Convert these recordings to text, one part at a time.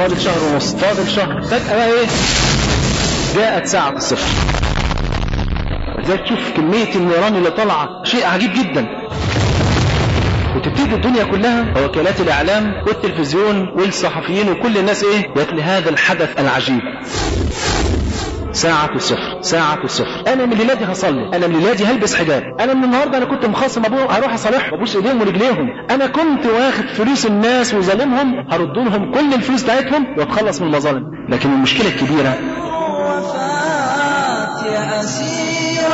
فاضل شهر ونص، فاضل شهر، فجأة بقى ايه؟ جاءت ساعة الصفر. ازاي تشوف كمية النيران اللي طالعة، شيء عجيب جدا. وتبتدي الدنيا كلها، وكالات الاعلام والتلفزيون والصحفيين وكل الناس ايه؟ يتلي هذا الحدث العجيب. ساعة الصفر، ساعة الصفر. انا من ليلادي هصلي، انا من ليلادي هلبس حجاب، انا من النهارده انا كنت مخاصم ابوهم هروح اصالحهم وابوس ايديهم ورجليهم، انا كنت واخد فلوس الناس وظالمهم هرد لهم كل الفلوس بتاعتهم واتخلص من المظالم. لكن المشكلة الكبيرة يا أسير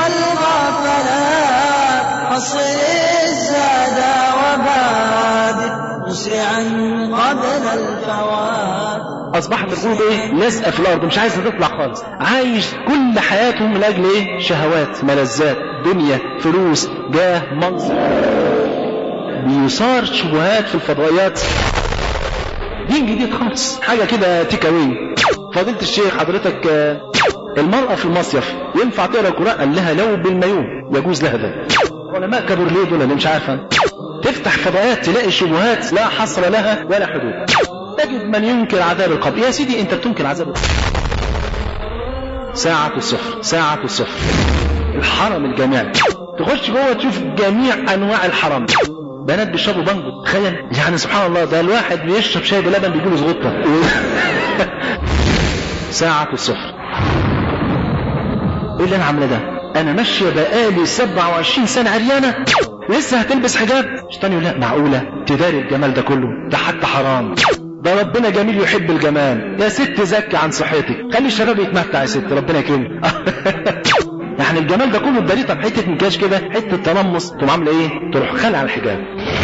الغفلات حصر الزاد وبادر مسرعا قبل الفوات. اصبحت القلوب ايه؟ لازقه في الارض، مش عايزه تطلع خالص، عايش كل حياتهم من اجل ايه؟ شهوات، ملذات، دنيا، فلوس، جاه، منصب. بيثار شبهات في الفضائيات، دين جديد خالص، حاجه كده تيكاوي. فضيله الشيخ حضرتك المرأة في المصيف ينفع تقرأ القرآن؟ قال لها لو بالمايوه يجوز لها ده. علماء كبر ليه دول اللي مش عارفة. تفتح فضائيات تلاقي شبهات لا حصر لها ولا حدود. تجد من ينكر عذاب القبر. يا سيدي انت بتنكر عذاب القبر. ساعة الصفر، ساعة الصفر. الحرم الجامعي تخش جوه تشوف جميع انواع الحرم. بنات بيشربوا بانجو، تخيل يعني سبحان الله، ده الواحد بيشرب شاي بلبن بيجيله زغطة. ساعة الصفر. ايه اللي انا عامله ده؟ انا ماشيه بقالي 27 سنه عريانه لسه هتلبس حجاب؟ اشتاني يقول لا معقوله تداري الجمال ده كله؟ ده حتى حرام، ده ربنا جميل يحب الجمال. يا ست زكي عن صحتك، خلي الشباب يتمتع يا ست، ربنا يكرمك. يعني الجمال ده كله تداريه؟ طب حته مكياج كده، حته تنمص، تقوم عامله ايه؟ تروح خلع الحجاب.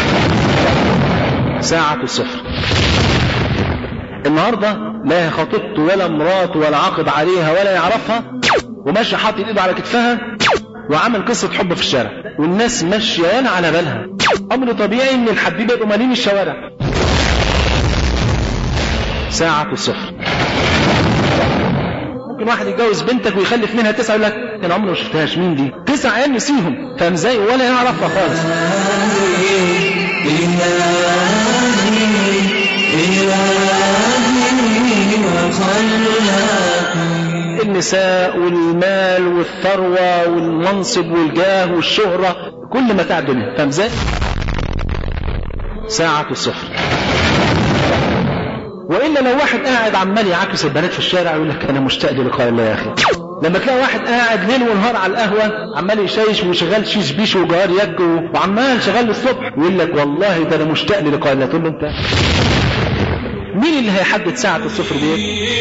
ساعه الصفر. النهارده لا خطيبته ولا مراته ولا عاقد عليها ولا يعرفها، وماشي حاطط ايده على كتفها وعمل قصة حب في الشارع، والناس ماشية على بالها. امر طبيعي ان الحبيبة يبقوا مالين الشوارع. ساعة الصفر. ممكن واحد يتجوز بنتك ويخلف منها 9 يقول لك انا عمري ما شفتهاش، مين دي؟ 9 عيال نسيهم، فاهم ازاي؟ ولا يعرفها خالص. النساء والمال والثروة والمنصب والجاه والشهرة، كل متاع الدنيا، فاهم ازاي؟ ساعة الصفر. وإلا لو واحد قاعد عمال يعكس البنات في الشارع يقول لك أنا مشتاق للقاء الله يا أخي. لما تلاقي واحد قاعد ليل ونهار على القهوة عمال يشيش وشغال شيش بيش وجار يك وعمال شغال الصبح يقول لك والله ده أنا مشتاق للقاء الله، تقول له أنت مين اللي هيحدد ساعة الصفر دي؟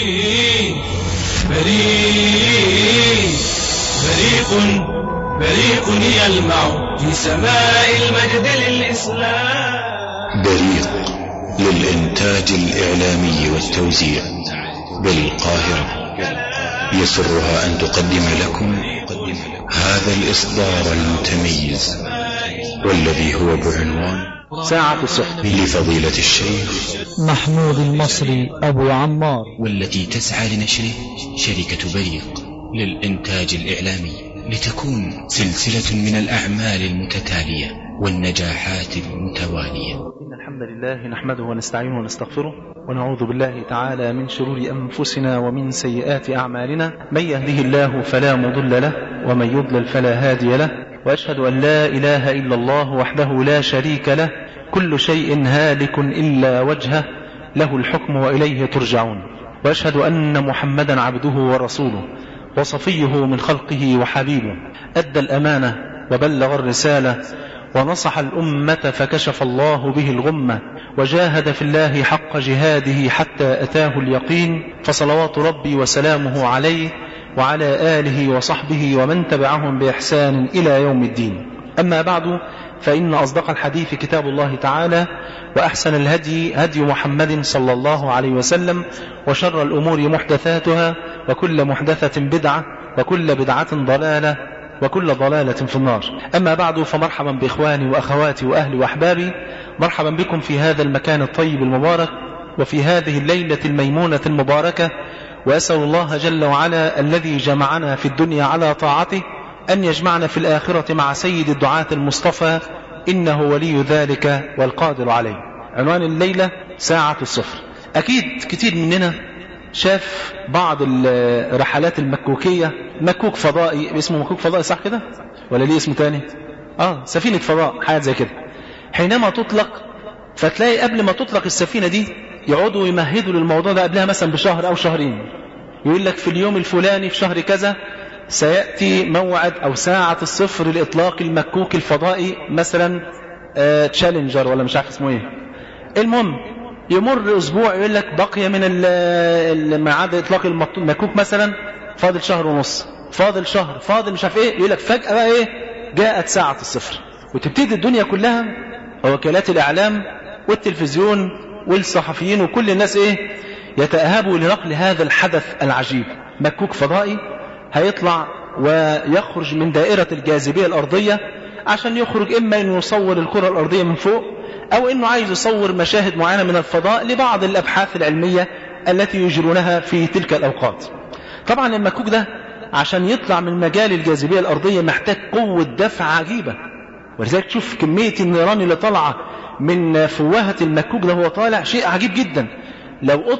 بريق يلمع في سماء المجد للإسلام. بريق للإنتاج الإعلامي والتوزيع بالقاهرة يسرها أن تقدم لكم هذا الإصدار المتميز والذي هو بعنوان ساعة الصفر لفضيلة الشيخ محمود المصري أبو عمار، والتي تسعى لنشره شركة بريق للإنتاج الإعلامي، لتكون سلسلة من الأعمال المتتالية والنجاحات المتوالية. إن الحمد لله نحمده ونستعينه ونستغفره ونعوذ بالله تعالى من شرور أنفسنا ومن سيئات أعمالنا، من يهده الله فلا مضل له ومن يضلل فلا هادي له، وأشهد أن لا إله إلا الله وحده لا شريك له، كل شيء هالك إلا وجهه، له الحكم وإليه ترجعون. وأشهد أن محمدا عبده ورسوله وصفيه من خلقه وحبيبه، أدى الأمانة وبلغ الرسالة ونصح الأمة فكشف الله به الغمة، وجاهد في الله حق جهاده حتى أتاه اليقين، فصلوات ربي وسلامه عليه وعلى آله وصحبه ومن تبعهم بإحسان إلى يوم الدين. أما بعد، فإن أصدق الحديث كتاب الله تعالى، وأحسن الهدي هدي محمد صلى الله عليه وسلم، وشر الأمور محدثاتها، وكل محدثة بدعة، وكل بدعة ضلالة، وكل ضلالة في النار. أما بعد، فمرحبا بإخواني وأخواتي وأهلي وأحبابي، مرحبا بكم في هذا المكان الطيب المبارك وفي هذه الليلة الميمونة المباركة، وأسأل الله جل وعلا الذي جمعنا في الدنيا على طاعته أن يجمعنا في الآخرة مع سيد الدعاة المصطفى، إنه ولي ذلك والقادر عليه. عنوان الليلة ساعة الصفر. أكيد كتير مننا شاف بعض الرحلات المكوكية، مكوك فضائي، اسمه مكوك فضائي صح كده ولا ليه اسم تاني؟ سفينة فضاء، حاجة زي كده. حينما تطلق فتلاقي قبل ما تطلق السفينة دي يقعدوا يمهدوا للموضوع ده قبلها مثلا بشهر أو شهرين. يقول لك في اليوم الفلاني في شهر كذا سيأتي موعد أو ساعة الصفر لإطلاق المكوك الفضائي مثلا تشالنجر ولا مش عارف اسمه ايه. المهم يمر أسبوع يقول لك بقي من الميعاد إطلاق المكوك مثلا فاضل شهر ونص، فاضل شهر، فاضل مش عارف ايه. يقول لك فجأة بقى ايه، جاءت ساعة الصفر، وتبتدي الدنيا كلها ووكالات الإعلام والتلفزيون والصحفيين وكل الناس ايه يتأهبوا لنقل هذا الحدث العجيب. مكوك فضائي هيطلع ويخرج من دائرة الجاذبية الأرضية عشان يخرج إما أنه يصور الكرة الأرضية من فوق، أو أنه عايز يصور مشاهد معينة من الفضاء لبعض الأبحاث العلمية التي يجرونها في تلك الأوقات. طبعا المكوك ده عشان يطلع من مجال الجاذبية الأرضية محتاج قوة دفع عجيبة، ولذلك تشوف كمية النيران اللي طالعة من فوهة المكوك ده هو طالع شيء عجيب جدا. لو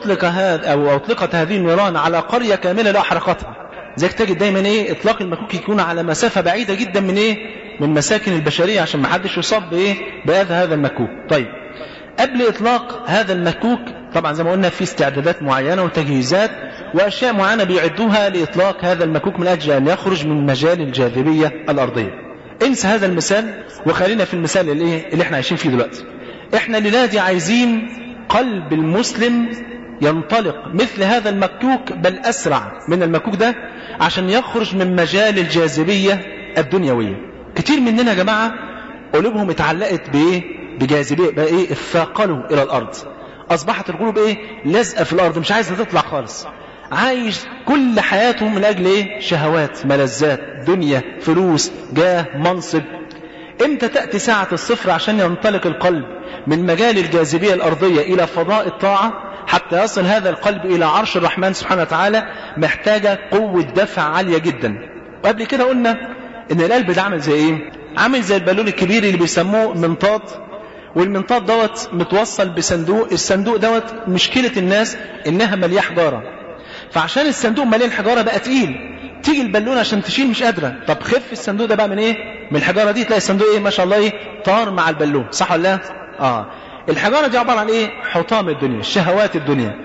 أطلقت هذه النيران على قرية كاملة لا حرقتها. ذلك تجد دايما ايه اطلاق المكوك يكون على مسافة بعيدة جدا من ايه من مساكن البشرية عشان ما حدش يصاب بايه بأذى هذا المكوك. طيب قبل اطلاق هذا المكوك طبعا زي ما قلنا في استعدادات معينة وتجهيزات واشياء معينة بيعدوها لاطلاق هذا المكوك من اجل ان يخرج من مجال الجاذبية الارضية. انسى هذا المثال وخلينا في المثال اللي احنا عايشين فيه دلوقتي. احنا الليلة عايزين قلب المسلم ينطلق مثل هذا المكوك بل أسرع من المكوك ده عشان يخرج من مجال الجاذبية الدنيوية. كتير مننا يا جماعة قلوبهم اتعلقت بإيه بجاذبية بقى ايه اثاقلوا إلى الأرض، أصبحت القلوب ايه لازقة في الأرض مش عايزة تطلع خالص، عايش كل حياتهم من أجل ايه شهوات ملذات دنيا فلوس جاه منصب. امتى تأتي ساعة الصفر عشان ينطلق القلب من مجال الجاذبية الأرضية إلى فضاء الطاعة حتى يصل هذا القلب إلى عرش الرحمن سبحانه وتعالى؟ محتاجة قوة دفع عالية جدا. وقبل كده قلنا إن القلب ده عامل زي إيه؟ عامل زي البالون الكبير اللي بيسموه منطاد، والمنطاد دوت متوصل بصندوق. الصندوق دوت مشكلة الناس إنها مليان حجارة، فعشان الصندوق مليان حجارة بقى تقيل، تيجي البالونة عشان تشيل مش قادرة. طب خف الصندوق ده بقى من إيه؟ من الحجارة دي، تلاقي الصندوق إيه ما شاء الله إيه طار مع البالون، صح ولا لا؟ الحجارة دي عبارة عن ايه؟ حطام الدنيا، شهوات الدنيا،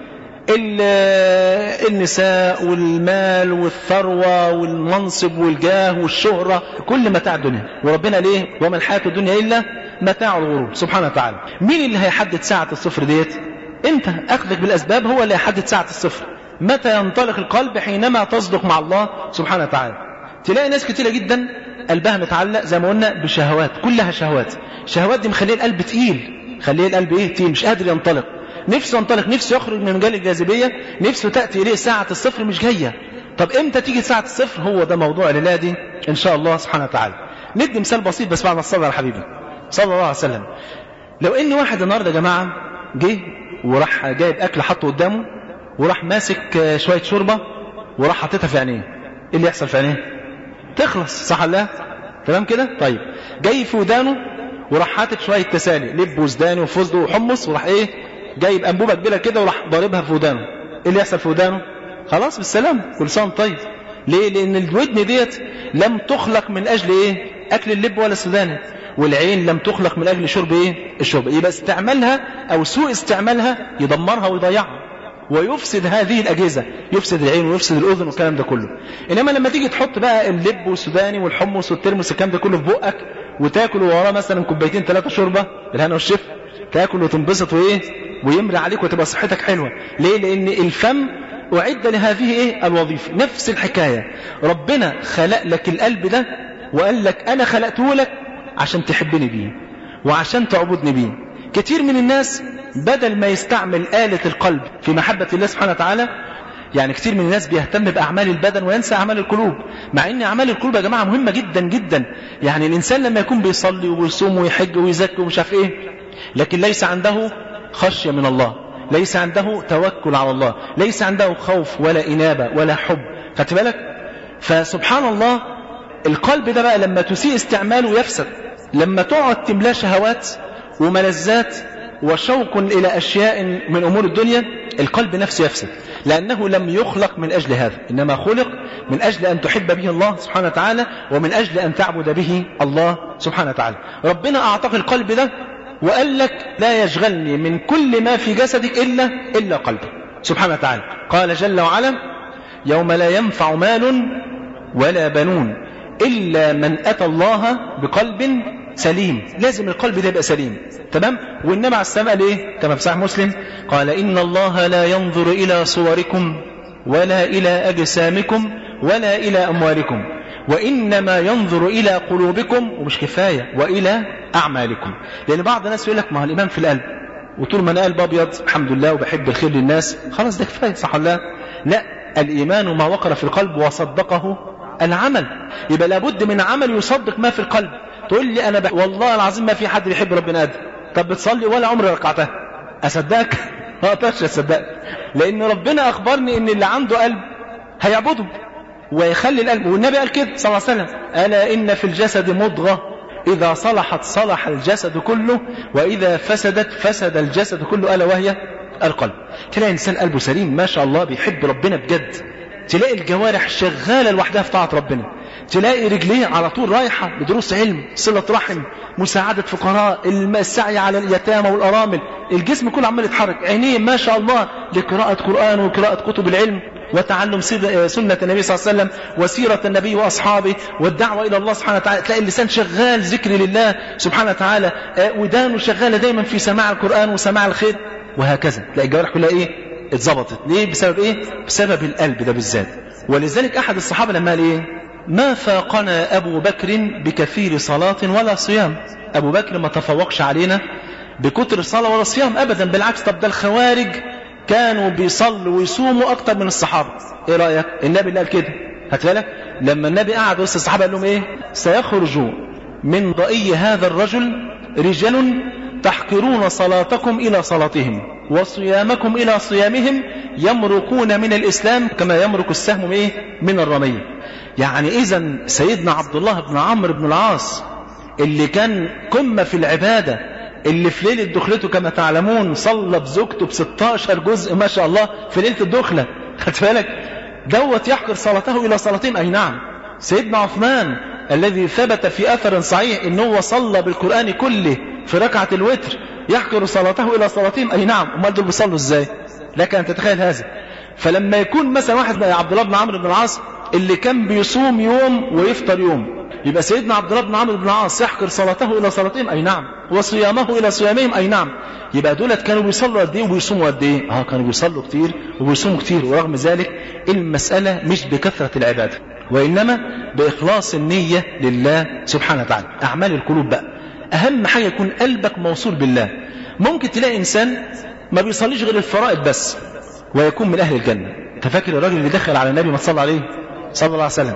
النساء والمال والثروة والمنصب والجاه والشهرة، كل متاع الدنيا. وربنا ليه؟ وما الحياة الدنيا إلا متاع الغرور سبحانه وتعالى. مين اللي هيحدد ساعة الصفر ديت؟ انت اخذك بالأسباب هو اللي هيحدد ساعة الصفر. متى ينطلق القلب؟ حينما تصدق مع الله سبحانه وتعالى. تلاقي ناس كتيرة جدا قلبها متعلق زي ما قلنا بشهوات، كلها شهوات. شهوات دي مخليه القلب تقيل، خليه القلب ايه تقيل، مش قادر ينطلق، نفسه ينطلق، نفسه يخرج من مجال الجاذبية، نفسه تأتي إليه ساعة الصفر مش جاية. طب امتى تيجي ساعة الصفر؟ هو ده موضوع الليلة دي ان شاء الله سبحانه وتعالى. ندي مثال بسيط بس بعد ما الصلاة على حبيبي صلى الله عليه وسلم. لو ان واحد النهارده يا جماعة جه وراح جايب اكل حطه قدامه وراح ماسك شوية شوربة وراح حطيتها في عينيه، ايه اللي يحصل في عينيه؟ تخلص، صح ولا لا؟ تمام كده؟ طيب جاي في ودانه وراح حاطط شوية تسالي لب وزداني وفستق وحمص وراح ايه جايب انبوبة كبيرة كده وراح ضاربها في ودانه، ايه اللي يحصل في ودانه؟ خلاص بالسلام، كل سنة طيب. ليه؟ لان الودن ديت لم تخلق من اجل ايه اكل اللب ولا السوداني، والعين لم تخلق من اجل شرب ايه الشرب. يبقى استعمالها او سوء استعمالها يدمرها ويضيعها ويفسد هذه الأجهزة، يفسد العين ويفسد الأذن والكلام ده كله. إنما لما تيجي تحط بقى اللب والسوداني والحمص والترمس الكلام ده كله في بقك وتاكل وراه مثلا كوبايتين 3 شوربة بالهنا والشفا، تاكل وتنبسط وايه ويمري عليك وتبقى صحتك حلوة. ليه؟ لأن الفم أعد لهذه ايه الوظيفة. نفس الحكاية، ربنا خلق لك القلب ده وقال لك أنا خلقته لك عشان تحبني بيه وعشان تعبدني بيه. كتير من الناس بدل ما يستعمل آلة القلب في محبة الله سبحانه وتعالى، يعني كتير من الناس بيهتم بأعمال البدن وينسى أعمال القلوب، مع أن أعمال القلوب يا جماعة مهمة جدا جدا. يعني الإنسان لما يكون بيصلي ويصوم ويحج ويزكي ومش عارف إيه، لكن ليس عنده خشية من الله، ليس عنده توكل على الله، ليس عنده خوف ولا إنابة ولا حب، خدت بالك؟ فسبحان الله القلب ده بقى لما تسيء استعماله يفسد. لما تقعد تملاه شهوات وملذات وشوق إلى أشياء من أمور الدنيا، القلب نفسه يفسد، لأنه لم يخلق من أجل هذا، إنما خلق من أجل أن تحب به الله سبحانه وتعالى، ومن أجل أن تعبد به الله سبحانه وتعالى. ربنا أعطاك القلب ده وقال لك لا يشغلني من كل ما في جسدك إلا قلبك سبحانه وتعالى. قال جل وعلا: يوم لا ينفع مال ولا بنون إلا من أتى الله بقلب سليم. لازم القلب ده يبقى سليم، تمام؟ والنبي عليه السلام قال ايه كما في صحيح مسلم؟ قال: إن الله لا ينظر إلى صوركم ولا إلى أجسامكم ولا إلى أموالكم، وإنما ينظر إلى قلوبكم، ومش كفاية، وإلى أعمالكم. لأن بعض الناس يقول لك ما هو الإيمان في القلب، وطول ما أنا قلب أبيض الحمد لله وبحب الخير للناس خلاص ده كفاية، صح ولا لا؟ الإيمان ما وقر في القلب وصدقه العمل. يبقى لابد من عمل يصدق ما في القلب. تقول لي أنا والله العظيم ما في حد بيحب ربنا قد، طب بتصلي ولا عمري ركعتها، أصدقك؟ ما أقدرش أصدقك، لأن ربنا أخبرني إن اللي عنده قلب هيعبده ويخلي القلب، والنبي قال كده صلى الله عليه وسلم: ألا إن في الجسد مضغة إذا صلحت صلح الجسد كله وإذا فسدت فسد الجسد كله، ألا وهي القلب. تلاقي إنسان قلبه سليم ما شاء الله بيحب ربنا بجد، تلاقي الجوارح شغالة لوحدها في طاعة ربنا، تلاقي رجليه على طول رايحة لدروس علم، صلة رحم، مساعدة فقراء، السعي على اليتامى والأرامل، الجسم كله عمال يتحرك، عينيه ما شاء الله لقراءة قرآن وقراءة كتب العلم وتعلم سنة النبي صلى الله عليه وسلم وسيرة النبي وأصحابه والدعوة إلى الله سبحانه وتعالى. تلاقي اللسان شغال ذكر لله سبحانه وتعالى، ودانه شغالة دايما في سماع القرآن وسماع الخير، وهكذا. تلاقي الجوارح كلها إيه؟ اتظبطت. ليه؟ بسبب إيه؟ بسبب القلب ده بالذات. ولذلك أحد الصحابة لما قال إيه؟ ما فاقنا أبو بكر بكثير صلاة ولا صيام. أبو بكر ما تفوقش علينا بكتر الصلاة ولا صيام أبدا، بالعكس. طب ده الخوارج كانوا بيصلوا ويصوموا أكتر من الصحابة. إيه رأيك؟ النبي اللي قال كده، هتفالك لما النبي قعد وسط الصحابة قال لهم إيه؟ سيخرج من ضئي هذا الرجل رجال تحقرون صلاتكم إلى صلاتهم وصيامكم إلى صيامهم، يمرقون من الإسلام كما يمرق السهم إيه؟ من الرمية. يعني إذن سيدنا عبد الله بن عمرو بن العاص اللي كان قمة في العبادة، اللي في ليلة دخلته كما تعلمون صلى بزوجته ب16 جزء ما شاء الله في ليلة الدخلة، خدت بالك؟ دوت يحقر صلاته إلى صلاتهم. أي نعم. سيدنا عثمان الذي ثبت في أثر صحيح إنه صلى بالقرآن كله في ركعة الوتر يحقر صلاته إلى صلاتهم. أي نعم. أمال دول بيصلوا إزاي؟ لك أن تتخيل هذا. فلما يكون مثلا واحد زي عبد الله بن عمرو بن العاص اللي كان بيصوم يوم ويفطر يوم، يبقى سيدنا عبد الله بن عمرو بن العاص يحقر صلاته إلى صلاتهم. أي نعم. وصيامه إلى صيامهم. أي نعم. يبقى دولت كانوا بيصلوا قد إيه وبيصوموا قد إيه؟ كانوا بيصلوا كتير وبيصوموا كتير. ورغم ذلك المسألة مش بكثرة العبادة، وإنما بإخلاص النية لله سبحانه وتعالى. أعمال القلوب بقى أهم حاجة يكون قلبك موصول بالله. ممكن تلاقي إنسان ما بيصليش غير الفرائض بس ويكون من أهل الجنة. تفكر الرجل اللي دخل على النبي ما صلى عليه صلى الله عليه وسلم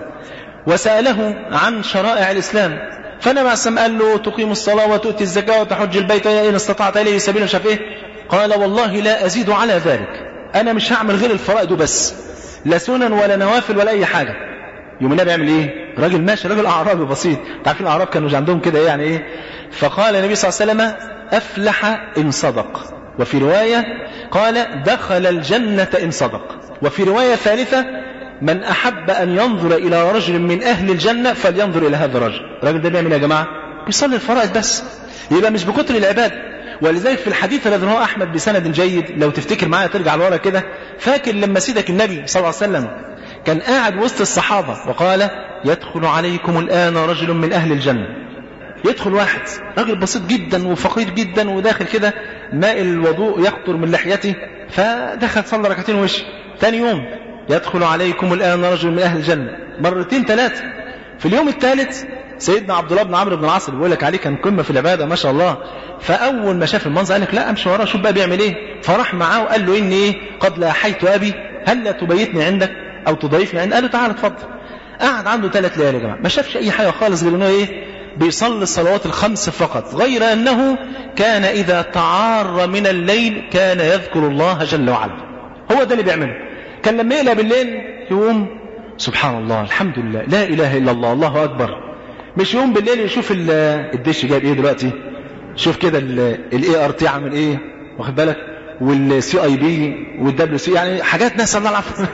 وسأله عن شرائع الإسلام، فالنبي عليه السلام قال له تقيم الصلاة وتؤتي الزكاة وتحج البيت إن استطعت إليه سبيلا، شاف إيه؟ قال والله لا أزيد على ذلك، أنا مش هعمل غير الفرائض بس، لا سنن ولا نوافل ولا أي حاجة. يوم النبي يعمل إيه؟ راجل ماشي، راجل أعرابي بسيط، تعرفين الأعراب كانوا عندهم كده يعني إيه؟ فقال النبي صلى الله عليه وسلم أفلح إن صدق، وفي رواية قال دخل الجنة إن صدق، وفي رواية ثالثة من أحب أن ينظر إلى رجل من أهل الجنة فلينظر إلى هذا الرجل. الراجل ده بيعمل يا جماعة؟ بيصلي الفرائض بس، يبقى مش بكتر العباد. ولذلك في الحديث الذي رواه أحمد بسند جيد، لو تفتكر معايا ترجع لورا كده، فاكر لما سيدك النبي صلى الله عليه وسلم كان قاعد وسط الصحابة وقال يدخل عليكم الآن رجل من أهل الجنة. يدخل واحد راجل بسيط جدا وفقير جدا وداخل كده ماء الوضوء يقطر من لحيته، فدخل صلى ركعتين وش. ثاني يوم يدخل عليكم الآن رجل من أهل الجنة، مرتين ثلاثة. في اليوم الثالث سيدنا عبد الله بن عمرو بن العاص اللي بيقول لك عليه كان قمة في العبادة ما شاء الله، فأول ما شاف المنظر قال لك لا أمشي وراه شوف بقى بيعمل إيه. فراح معاه وقال له إني إيه قد لاحيت أبي هل لا تبيتني عندك أو تضيفني عندك؟ قال له تعالى اتفضل. قعد عنده 3 ليالي يا جماعة، ما شافش أي حاجة خالص غير إنه إيه بيصلي الصلوات ال5 فقط، غير أنه كان إذا تعار من الليل كان يذكر الله جل وعلا. هو ده اللي بيعمله. كان لما يقلب بالليل يقوم سبحان الله الحمد لله لا إله إلا الله الله أكبر، مش يقوم بالليل يشوف الدش جايب إيه دلوقتي، شوف كده الART عامل إيه، واخد بالك، والسي اي بي والدبليو سي، يعني حاجات ناس الله العافيه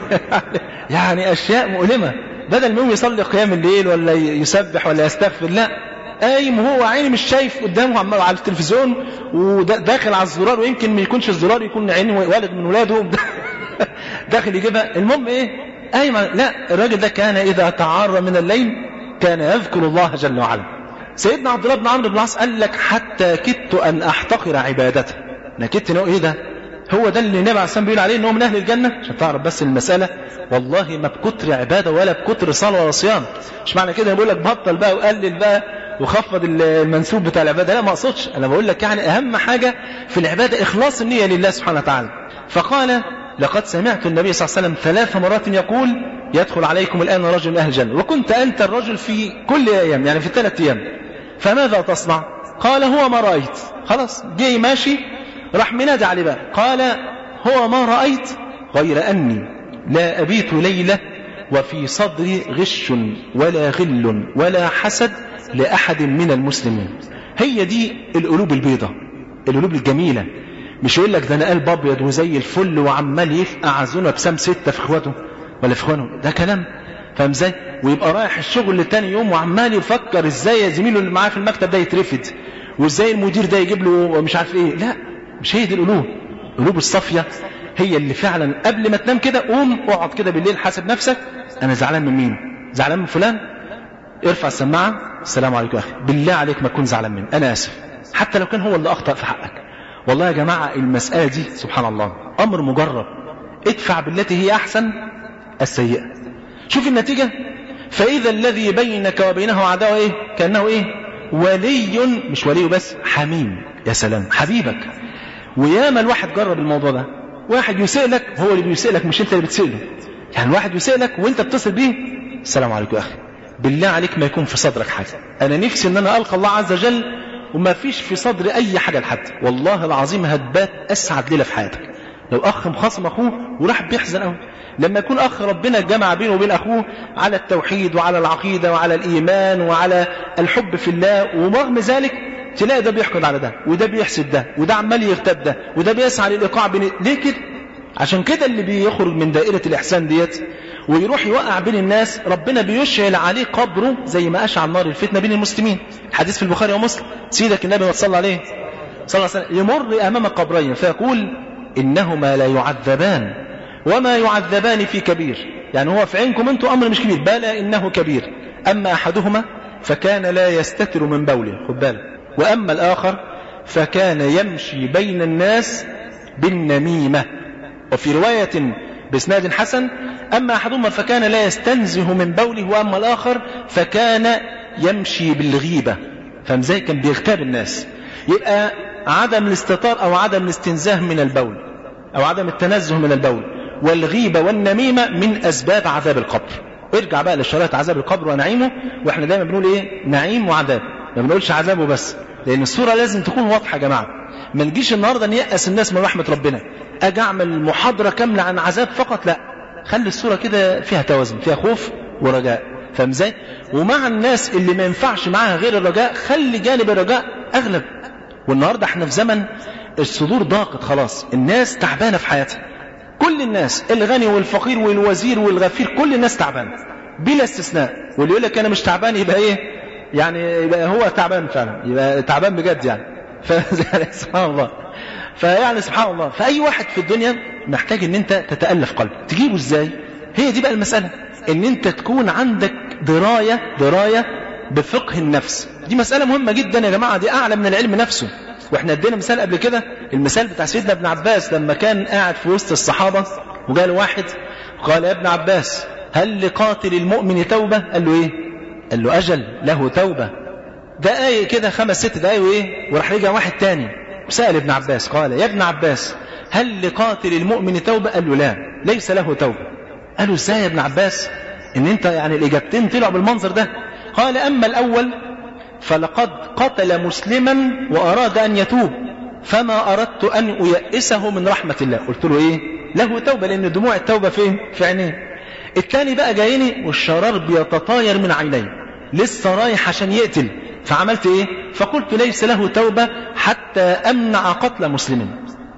يعني اشياء مؤلمه. بدل ما يصلي قيام الليل ولا يسبح ولا يستغفر، لا قايم وهو عيني مش شايف قدامه عمال على التلفزيون وداخل على الزرار، ويمكن ما يكونش الزرار، يكون عينه والد من ولاده داخل يجيبها. المهم ايه قايم. لا، الراجل ده كان اذا تعار من الليل كان يذكر الله جل وعلا. سيدنا عبد الله بن عمرو بن العاص قال لك حتى كدت ان احتقر عبادته. انا كدت انه ايه ده، هو ده اللي النبي عليه الصلاه بيقول عليه ان هو من اهل الجنه. عشان تعرف بس المساله والله ما بكتر عباده ولا بكتر صلاه ولا صيام. مش معنى كده بقول لك بطل بقى وقلل بقى وخفض المنسوب بتاع العباده، لا ما اقصدش. انا بقول لك يعني اهم حاجه في العباده اخلاص النيه لله سبحانه وتعالى. فقال لقد سمعت النبي صلى الله عليه وسلم 3 مرات يقول يدخل عليكم الان رجل من اهل الجنه، وكنت انت الرجل في كل ايام، يعني في 3 ايام. فماذا تصنع؟ قال هو ما رايت. خلاص جاي ماشي، راح منادي عليه بقى، قال هو ما رايت غير اني لا ابيت ليله وفي صدري غش ولا غل ولا حسد لاحد من المسلمين. هي دي القلوب البيضاء، القلوب الجميله. مش يقول لك ده انا قلب ابيض وزي الفل وعمال يفقع عزونه بسام 6 في اخواته ولا في اخوانه، ده كلام. فاهم ازاي؟ ويبقى رايح الشغل لتاني يوم وعمال يفكر ازاي يا زميله اللي معاه في المكتب ده يترفد، وازاي المدير ده يجيب له مش عارف ايه. لا، مش هي دي القلوب. القلوب الصافيه هي اللي فعلا قبل ما تنام كده قوم اقعد كده بالليل حاسب نفسك، انا زعلان من مين؟ زعلان من فلان؟ ارفع السماعه، السلام عليكم يا اخي، بالله عليك ما تكون زعلان مني، انا اسف، حتى لو كان هو اللي اخطا في حقك. والله يا جماعه المساله دي سبحان الله امر مجرب. ادفع بالتي هي احسن السيئه. شوف النتيجه، فاذا الذي بينك وبينه عداوه ايه؟ كانه ايه؟ ولي، مش ولي بس، حميم. يا سلام، حبيبك. وياما الواحد جرب الموضوع ده، واحد يسألك، هو اللي بيسألك مش انت اللي بتسأله. يعني واحد يسألك وانت بتصل بيه، السلام عليكم يا اخي، بالله عليك ما يكون في صدرك حاجه. انا نفسي ان انا القى الله عز وجل وما فيش في صدري اي حاجه لحد. والله العظيم هتبات اسعد ليله في حياتك لو اخ مخاصم اخوه وراح بيحزن قوي. لما يكون اخ ربنا جمع بينه وبين اخوه على التوحيد وعلى العقيده وعلى الايمان وعلى الحب في الله، ورغم ذلك تلاقي ده بيحقد على ده، وده بيحسد ده، وده عمال يغتاب ده، وده بيسعى للايقاع بين. ليه كده؟ عشان كده اللي بيخرج من دائره الاحسان ديت ويروح يوقع بين الناس، ربنا بيشعل عليه قبره زي ما اشعل نار الفتنه بين المسلمين. حديث في البخاري ومسلم، سيدك النبي صلى الله عليه وسلم يمر امام قبرين فيقول انهما لا يعذبان وما يعذبان في كبير. يعني هو في عينكم انتم امر مش كبير، بلى انه كبير. اما احدهما فكان لا يستتر من بوله، خد بالك، واما الاخر فكان يمشي بين الناس بالنميمه. وفي روايه باسناد حسن اما احدهما فكان لا يستنزه من بوله واما الاخر فكان يمشي بالغيبه. فمزاي كان بيغتاب الناس. يبقى عدم الاستتار او عدم الاستنزاه من البول او عدم التنزه من البول والغيبه والنميمه من اسباب عذاب القبر. ارجع بقى لشرائط عذاب القبر ونعيمه، واحنا دايما بنقول ايه؟ نعيم وعذاب، ما بنقولش عذابه بس، لان الصوره لازم تكون واضحه يا جماعه. ما نجيش النهارده نيأس الناس من رحمه ربنا، اجي اعمل محاضره كامله عن عذاب فقط، لا، خلي الصوره كده فيها توازن، فيها خوف ورجاء. فاهم ازاي؟ ومع الناس اللي ما ينفعش معاها غير الرجاء خلي جانب الرجاء اغلب. والنهارده احنا في زمن الصدور ضاقت خلاص، الناس تعبانه في حياتها، كل الناس، الغني والفقير والوزير والغفير، كل الناس تعبانه بلا استثناء. واللي يقول لك انا مش تعبان يبقى ايه؟ يعني يبقى هو تعبان فعلا، يبقى تعبان بجد يعني. سبحان الله. فيعني سبحان الله، فأي واحد في الدنيا محتاج ان انت تتألف قلبك. تجيبه ازاي؟ هي دي بقى المسألة، ان انت تكون عندك دراية بفقه النفس. دي مسألة مهمة جدا يا جماعة، دي اعلى من العلم نفسه. واحنا ادينا مثال قبل كده، المثال بتاع سيدنا ابن عباس لما كان قاعد في وسط الصحابة وجاله واحد قال يا ابن عباس هل لقاتل المؤمن توبة؟ قال له ايه؟ قال له اجل له توبة. دقايق كده 5-6 دقايق وايه؟ وراح رجع واحد تاني وسأل ابن عباس قال يا ابن عباس هل لقاتل المؤمن توبة؟ قال له لا، ليس له توبة. قال له ازاي يا ابن عباس ان انت يعني الاجابتين طلعوا بالمنظر ده؟ قال اما الاول فلقد قتل مسلما واراد ان يتوب فما اردت ان ايأسه من رحمة الله. قلت له ايه؟ له توبة، لان دموع التوبة فين؟ في عينيه. الثاني بقى جايني والشرار بيتطاير من عينيه، لسه رايح عشان يقتل، فعملت ايه؟ فقلت ليس له توبة حتى امنع قتل مسلم.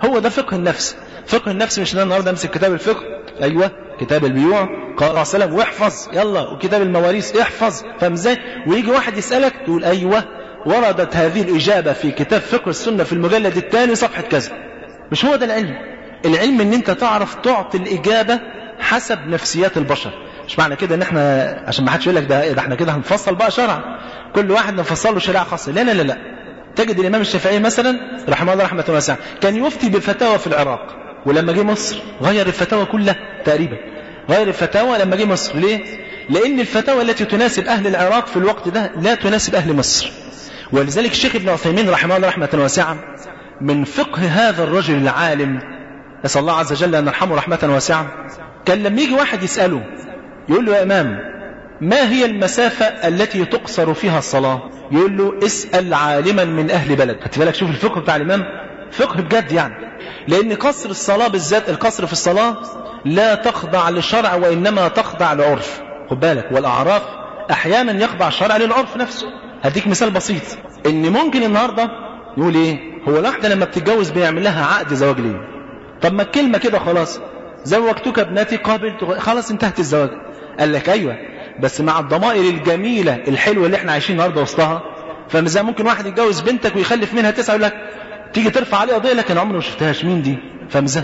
هو ده فقه النفس. فقه النفس مش ان انا النهارده امسك كتاب الفقه، ايوه كتاب البيوع قال عليه السلام واحفظ يلا، وكتاب المواريث احفظ، فاهم ازاي؟ ويجي واحد يسالك تقول ايوه وردت هذه الاجابه في كتاب فقه السنه في المجلد الثاني صفحه كذا. مش هو ده العلم. العلم ان انت تعرف تعطي الاجابه حسب نفسيات البشر. مش معنى كده ان احنا عشان ما حدش يقول لك ده احنا كده هنفصل بقى شرع، كل واحد نفصل له شريعه خاصه. لا لا لا لا. تجد الامام الشافعي مثلا رحمه الله رحمه واسعه كان يفتي بفتاوى في العراق، ولما جه مصر غير الفتاوى كلها تقريبا، غير الفتاوى لما جه مصر. ليه؟ لان الفتاوى التي تناسب اهل العراق في الوقت ده لا تناسب اهل مصر. ولذلك الشيخ ابن عثيمين رحمه الله رحمه واسعه من فقه هذا الرجل العالم، نسال الله عز وجل ان يرحمه رحمه واسعه، كان لما يجي واحد يساله يقول له يا امام ما هي المسافه التي تقصر فيها الصلاه؟ يقول له اسال عالما من اهل بلد. خدت بالك؟ شوف الفقه بتاع الامام، فقه بجد يعني. لان قصر الصلاه بالذات، القصر في الصلاه لا تخضع للشرع وانما تخضع لعرف. خد بالك، والاعراف احيانا يخضع الشرع للعرف نفسه. هديك مثال بسيط، ان ممكن النهارده يقول ايه، هو الواحده لما بتتجوز بيعمل لها عقد زواج ليه؟ طب ما الكلمه كده خلاص، زوجتك ابنتي قابلت، خلاص انتهت الزواج. قال لك ايوه بس مع الضمائر الجميله الحلوه اللي احنا عايشين النهارده وسطها. فمثلا ممكن واحد يتجوز بنتك ويخلف منها 9 يقول لك تيجي ترفع عليه قضيه لكن عمري ما شفتهاش، مين دي؟ فمزاي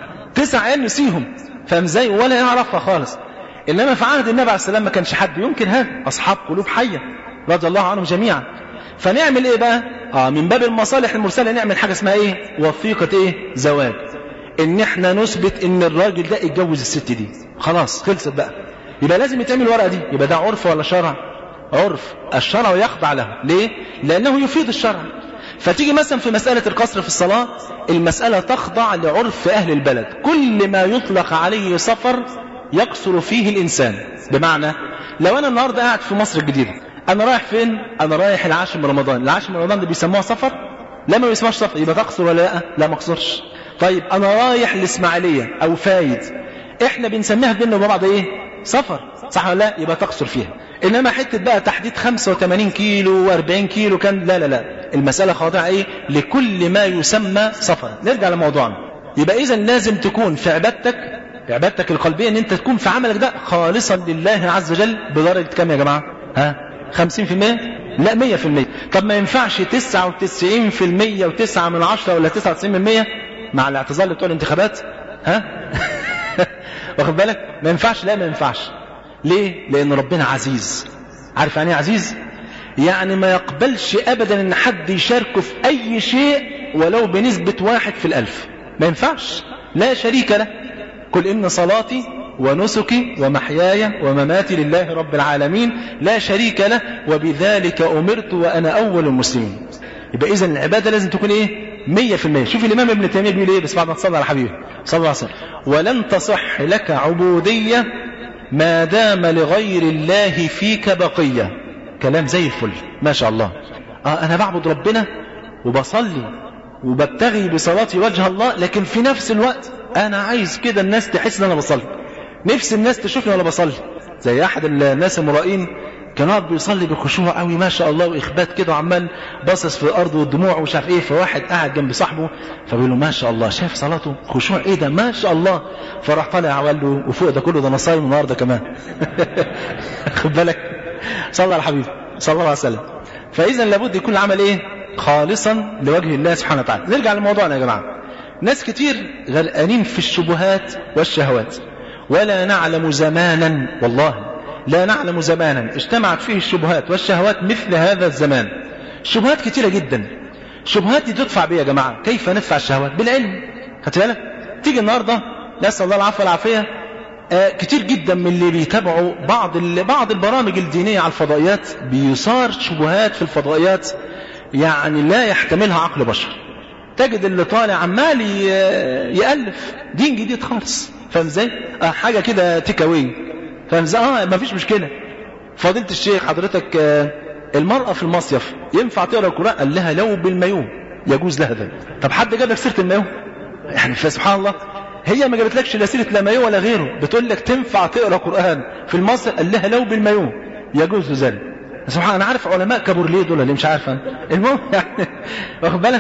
9 عيال نسيهم، فمزاي ولا يعرفها خالص. انما في عهد النبي عليه السلام ما كانش حد يمكن هذا، اصحاب قلوب حيه رضي الله عنهم جميعا. فنعمل ايه بقى؟ من باب المصالح المرسله نعمل حاجه اسمها ايه؟ وثيقه ايه؟ زواج. ان احنا نثبت ان الراجل ده اتجوز الست دي، خلاص خلصت بقى. يبقى لازم يتعمل الورقه دي. يبقى ده عرف ولا شرع؟ عرف. الشرع يخضع له. ليه؟ لانه يفيد الشرع. فتيجي مثلا في مساله القصر في الصلاه، المساله تخضع لعرف اهل البلد. كل ما يطلق عليه سفر يقصر فيه الانسان. بمعنى لو انا النهارده قاعد في مصر الجديده، انا رايح فين؟ انا رايح العاشر من رمضان. العاشر من رمضان ده بيسموها سفر؟ لا ما بيسموهاش سفر. يبقى تقصر ولا لا؟ لا ما اقصرش. طيب انا رايح الاسماعيليه او فايد، احنا بنسميها بيننا وبين بعض ايه؟ سفر، صح ولا لا؟ يبقى تقصر فيها. انما حته بقى تحديد 85 كيلو و40 كيلو كان لا لا لا، المساله خاضعه ايه؟ لكل ما يسمى سفر. نرجع لموضوعنا. يبقى اذا لازم تكون في عبادتك القلبيه ان انت تكون في عملك ده خالصا لله عز وجل. بدرجه كام يا جماعه؟ 50%؟ لا 100%. طب ما ينفعش 99% و9 من 10 ولا 99% مع الاعتذار اللي بتوع الانتخابات؟ واخد بالك؟ ما ينفعش. لا ما ينفعش. ليه؟ لان ربنا عزيز. عارف يعني ايه عزيز؟ يعني ما يقبلش ابدا ان حد يشاركه في اي شيء ولو بنسبة 1 في 1000. ما ينفعش. لا شريك له. قل ان صلاتي ونسكي ومحياي ومماتي لله رب العالمين لا شريك له وبذلك امرت وانا اول المسلمين. يبقى اذا العباده لازم تكون ايه؟ 100%. شوف الامام ابن تيميه بيقول ايه، بس بعد ما تصلي على حبيبه صلى الله عليه وسلم: ولن تصح لك عبوديه ما دام لغير الله فيك بقيه. كلام زي الفل ما شاء الله. انا بعبد ربنا وبصلي وببتغي بصلاتي وجه الله، لكن في نفس الوقت انا عايز كده الناس تحس ان انا بصلي، نفس الناس تشوفني وانا بصلي. زي احد الناس المرائين كان قاعد بيصلي بخشوع قوي ما شاء الله واخبات كده وعمال باصص في الارض والدموع ومش عارف ايه. فواحد قاعد جنب صاحبه فبيقول له ما شاء الله شايف صلاته خشوع ايه ده ما شاء الله. فراح طالع وقال له وفوق ده كله ده انا صايم النهارده كمان. خد بالك، صلى على الحبيب صلى الله عليه وسلم. فاذا لابد يكون العمل ايه؟ خالصا لوجه الله سبحانه وتعالى. نرجع لموضوعنا يا جماعه. ناس كتير غرقانين في الشبهات والشهوات، ولا نعلم زمانا، والله لا نعلم زمانا اجتمعت فيه الشبهات والشهوات مثل هذا الزمان. الشبهات كتيرة جدا. الشبهات دي تدفع بيه يا جماعة. كيف ندفع الشهوات؟ بالعلم. خدت بالك؟ تيجي النهارده نسأل الله العفو والعافية، كتير جدا من اللي بيتابعوا بعض البرامج الدينية على الفضائيات بيصار شبهات في الفضائيات يعني لا يحتملها عقل بشر. تجد اللي طالع عمال يألف دين جديد خالص، فاهم ازاي؟ حاجة كده تيكاوي، فاهم ازاي؟ ما فيش مشكلة. فضيلة الشيخ حضرتك المرأة في المصيف ينفع تقرأ القرآن؟ قال لها لو بالمايو يجوز لها ذلك. طب حد جاب لك سيرة المايو؟ يعني فسبحان الله، هي ما جابتلكش لا سيرة لا مايو ولا غيره، بتقول لك تنفع تقرأ قرآن في المصيف؟ قال لها لو بالمايو يجوز ذلك. سبحان الله. انا عارف علماء كابورليه دول اللي مش عارفه. المهم يعني واخد بالك.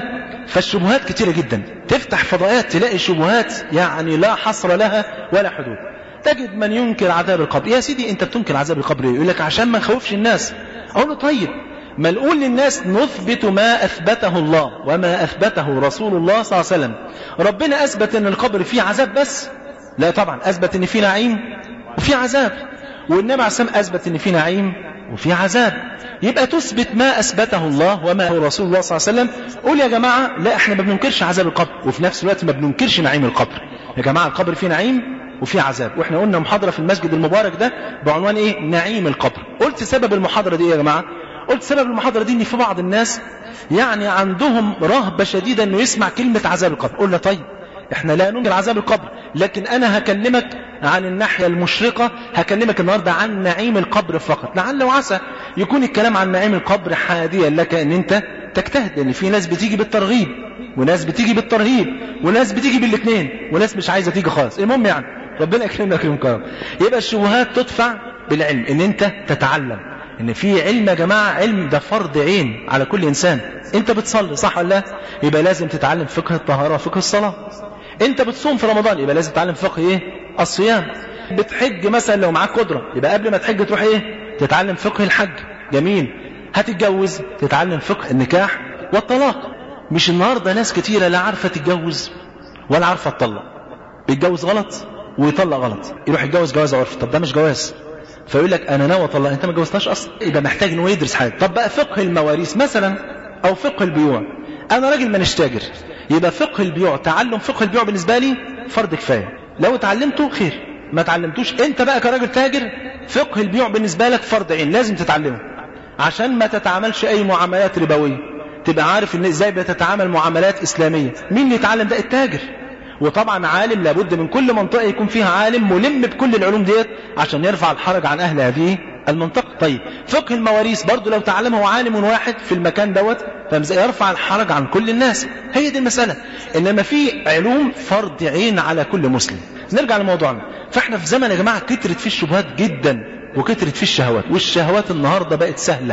فالشبهات كتيرة جدا، تفتح فضائيات تلاقي شبهات يعني لا حصر لها ولا حدود. تجد من ينكر عذاب القبر. يا سيدي انت بتنكر عذاب القبر يقول لك عشان ما نخوفش الناس. اقول له طيب ما نقول للناس نثبت ما اثبته الله وما اثبته رسول الله صلى الله عليه وسلم. ربنا اثبت ان القبر فيه عذاب بس؟ لا طبعا، اثبت ان فيه نعيم وفيه عذاب، والنبي عليه الصلاه والسلام اثبت ان فيه نعيم وفيه عذاب. يبقى تثبت ما اثبته الله وما هو رسول الله صلى الله عليه وسلم. قول يا جماعه لا احنا ما بننكرش عذاب القبر وفي نفس الوقت ما بننكرش نعيم القبر. يا جماعه القبر فيه نعيم وفي عذاب، واحنا قلنا محاضرة في المسجد المبارك ده بعنوان ايه؟ نعيم القبر. قلت سبب المحاضرة دي يا جماعة، قلت سبب المحاضرة دي ان في بعض الناس يعني عندهم رهبة شديدة انه يسمع كلمة عذاب القبر. قلنا طيب احنا لا ننكر عذاب القبر، لكن انا هكلمك عن الناحية المشرقة، هكلمك النهاردة عن نعيم القبر فقط. لعل وعسى يكون الكلام عن نعيم القبر حاديا لك ان انت تجتهد، لان في ناس بتيجي بالترغيب وناس بتيجي بالترهيب وناس بتيجي بالاثنين وناس مش عايزة تيجي خالص. المهم يعني ربنا يكرمنا ويكرمكم. يبقى الشبهات تدفع بالعلم، ان انت تتعلم ان في علم يا جماعه، علم ده فرض عين على كل انسان. انت بتصلي صح ولا لا؟ يبقى لازم تتعلم فقه الطهاره وفقه الصلاه. انت بتصوم في رمضان يبقى لازم تتعلم فقه ايه؟ الصيام. بتحج مثلا لو معاك قدره يبقى قبل ما تحج تروح ايه؟ تتعلم فقه الحج. جميل. هتتجوز تتعلم فقه النكاح والطلاق. مش النهارده ناس كتيره لا عارفه تتجوز ولا عارفه تطلق، بيتجوز غلط ويطلق غلط، يروح يتجوز جواز عرفي. طب ده مش جواز، فيقول لك انا ناوي اطلق، انت ما جوزتهاش اصلا. يبقى محتاج انه يدرس حاجه. طب بقى فقه المواريث مثلا او فقه البيوع، انا راجل مانيش تاجر، يبقى فقه البيوع، تعلم فقه البيوع بالنسبه لي فرض كفايه، لو اتعلمته خير، ما اتعلمتوش انت بقى كراجل تاجر فقه البيوع بالنسبه لك فرض عين، لازم تتعلمه عشان ما تتعاملش اي معاملات ربويه، تبقى عارف ان ازاي بتتعامل معاملات اسلاميه. مين اللي يتعلم ده؟ التاجر. وطبعا عالم، لابد من كل منطقة يكون فيها عالم ملم بكل العلوم ديت عشان يرفع الحرج عن أهل هذه المنطقة. طيب فقه المواريث برضو لو تعلمه عالم واحد في المكان دوت يرفع الحرج عن كل الناس. هي دي المسألة. إنما في علوم فرض عين على كل مسلم. نرجع لموضوعنا. فاحنا في زمن يا جماعة كترت فيه الشبهات جدا وكترت فيه الشهوات، والشهوات النهاردة بقت سهلة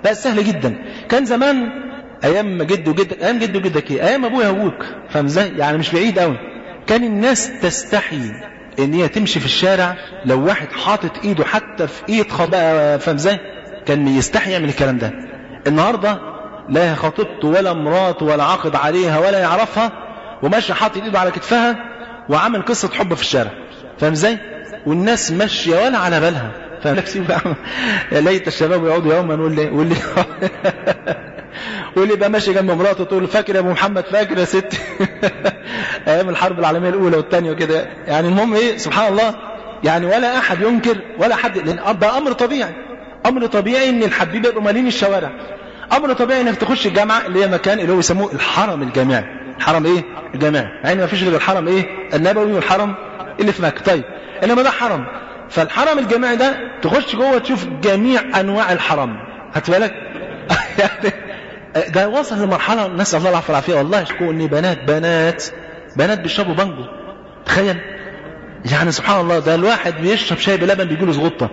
جدا. كان زمان أيام جد وجدك، أيام جد وجدك إيه؟ أيام أبويا وأبوك، فاهم إزاي؟ يعني مش بعيد قوي. كان الناس تستحي ان هي تمشي في الشارع لو واحد حاطط ايده حتى في ايد خطأ، فاهم ازاي؟ كان يستحي يعمل الكلام ده. النهارده لا خطيبته ولا مراته ولا عاقد عليها ولا يعرفها، وماشي حاطط ايده على كتفها وعامل قصه حب في الشارع، فاهم ازاي؟ والناس ماشيه ولا على بالها. فاهم لك سيب ليت الشباب يعودوا يوما واللي بقى ماشي جنب مراته تقول فاكر يا ابو محمد، فاكر يا ستي ايام الحرب العالميه الاولى والثانيه وكده. يعني المهم ايه، سبحان الله، يعني ولا احد ينكر ولا حد، لان ده امر طبيعي. امر طبيعي ان الحبيبه يبقوا مالين الشوارع. امر طبيعي انك تخش الجامعه اللي هي مكان اللي هو يسموه الحرم الجامعي. الحرم ايه؟ الجامعي. يعني ما فيش غير الحرم ايه؟ النبوي والحرم اللي في مكه. طيب انما ده حرم، فالحرم الجامعي ده تخش جوه تشوف جميع انواع الحرم. هات بالك ده وصل لمرحله نسال الله العافيه والعافيه. والله يشكو ان بنات بيشربوا بانجو. تخيل يعني سبحان الله، ده الواحد بيشرب شاي بلبن بيجيله زغطه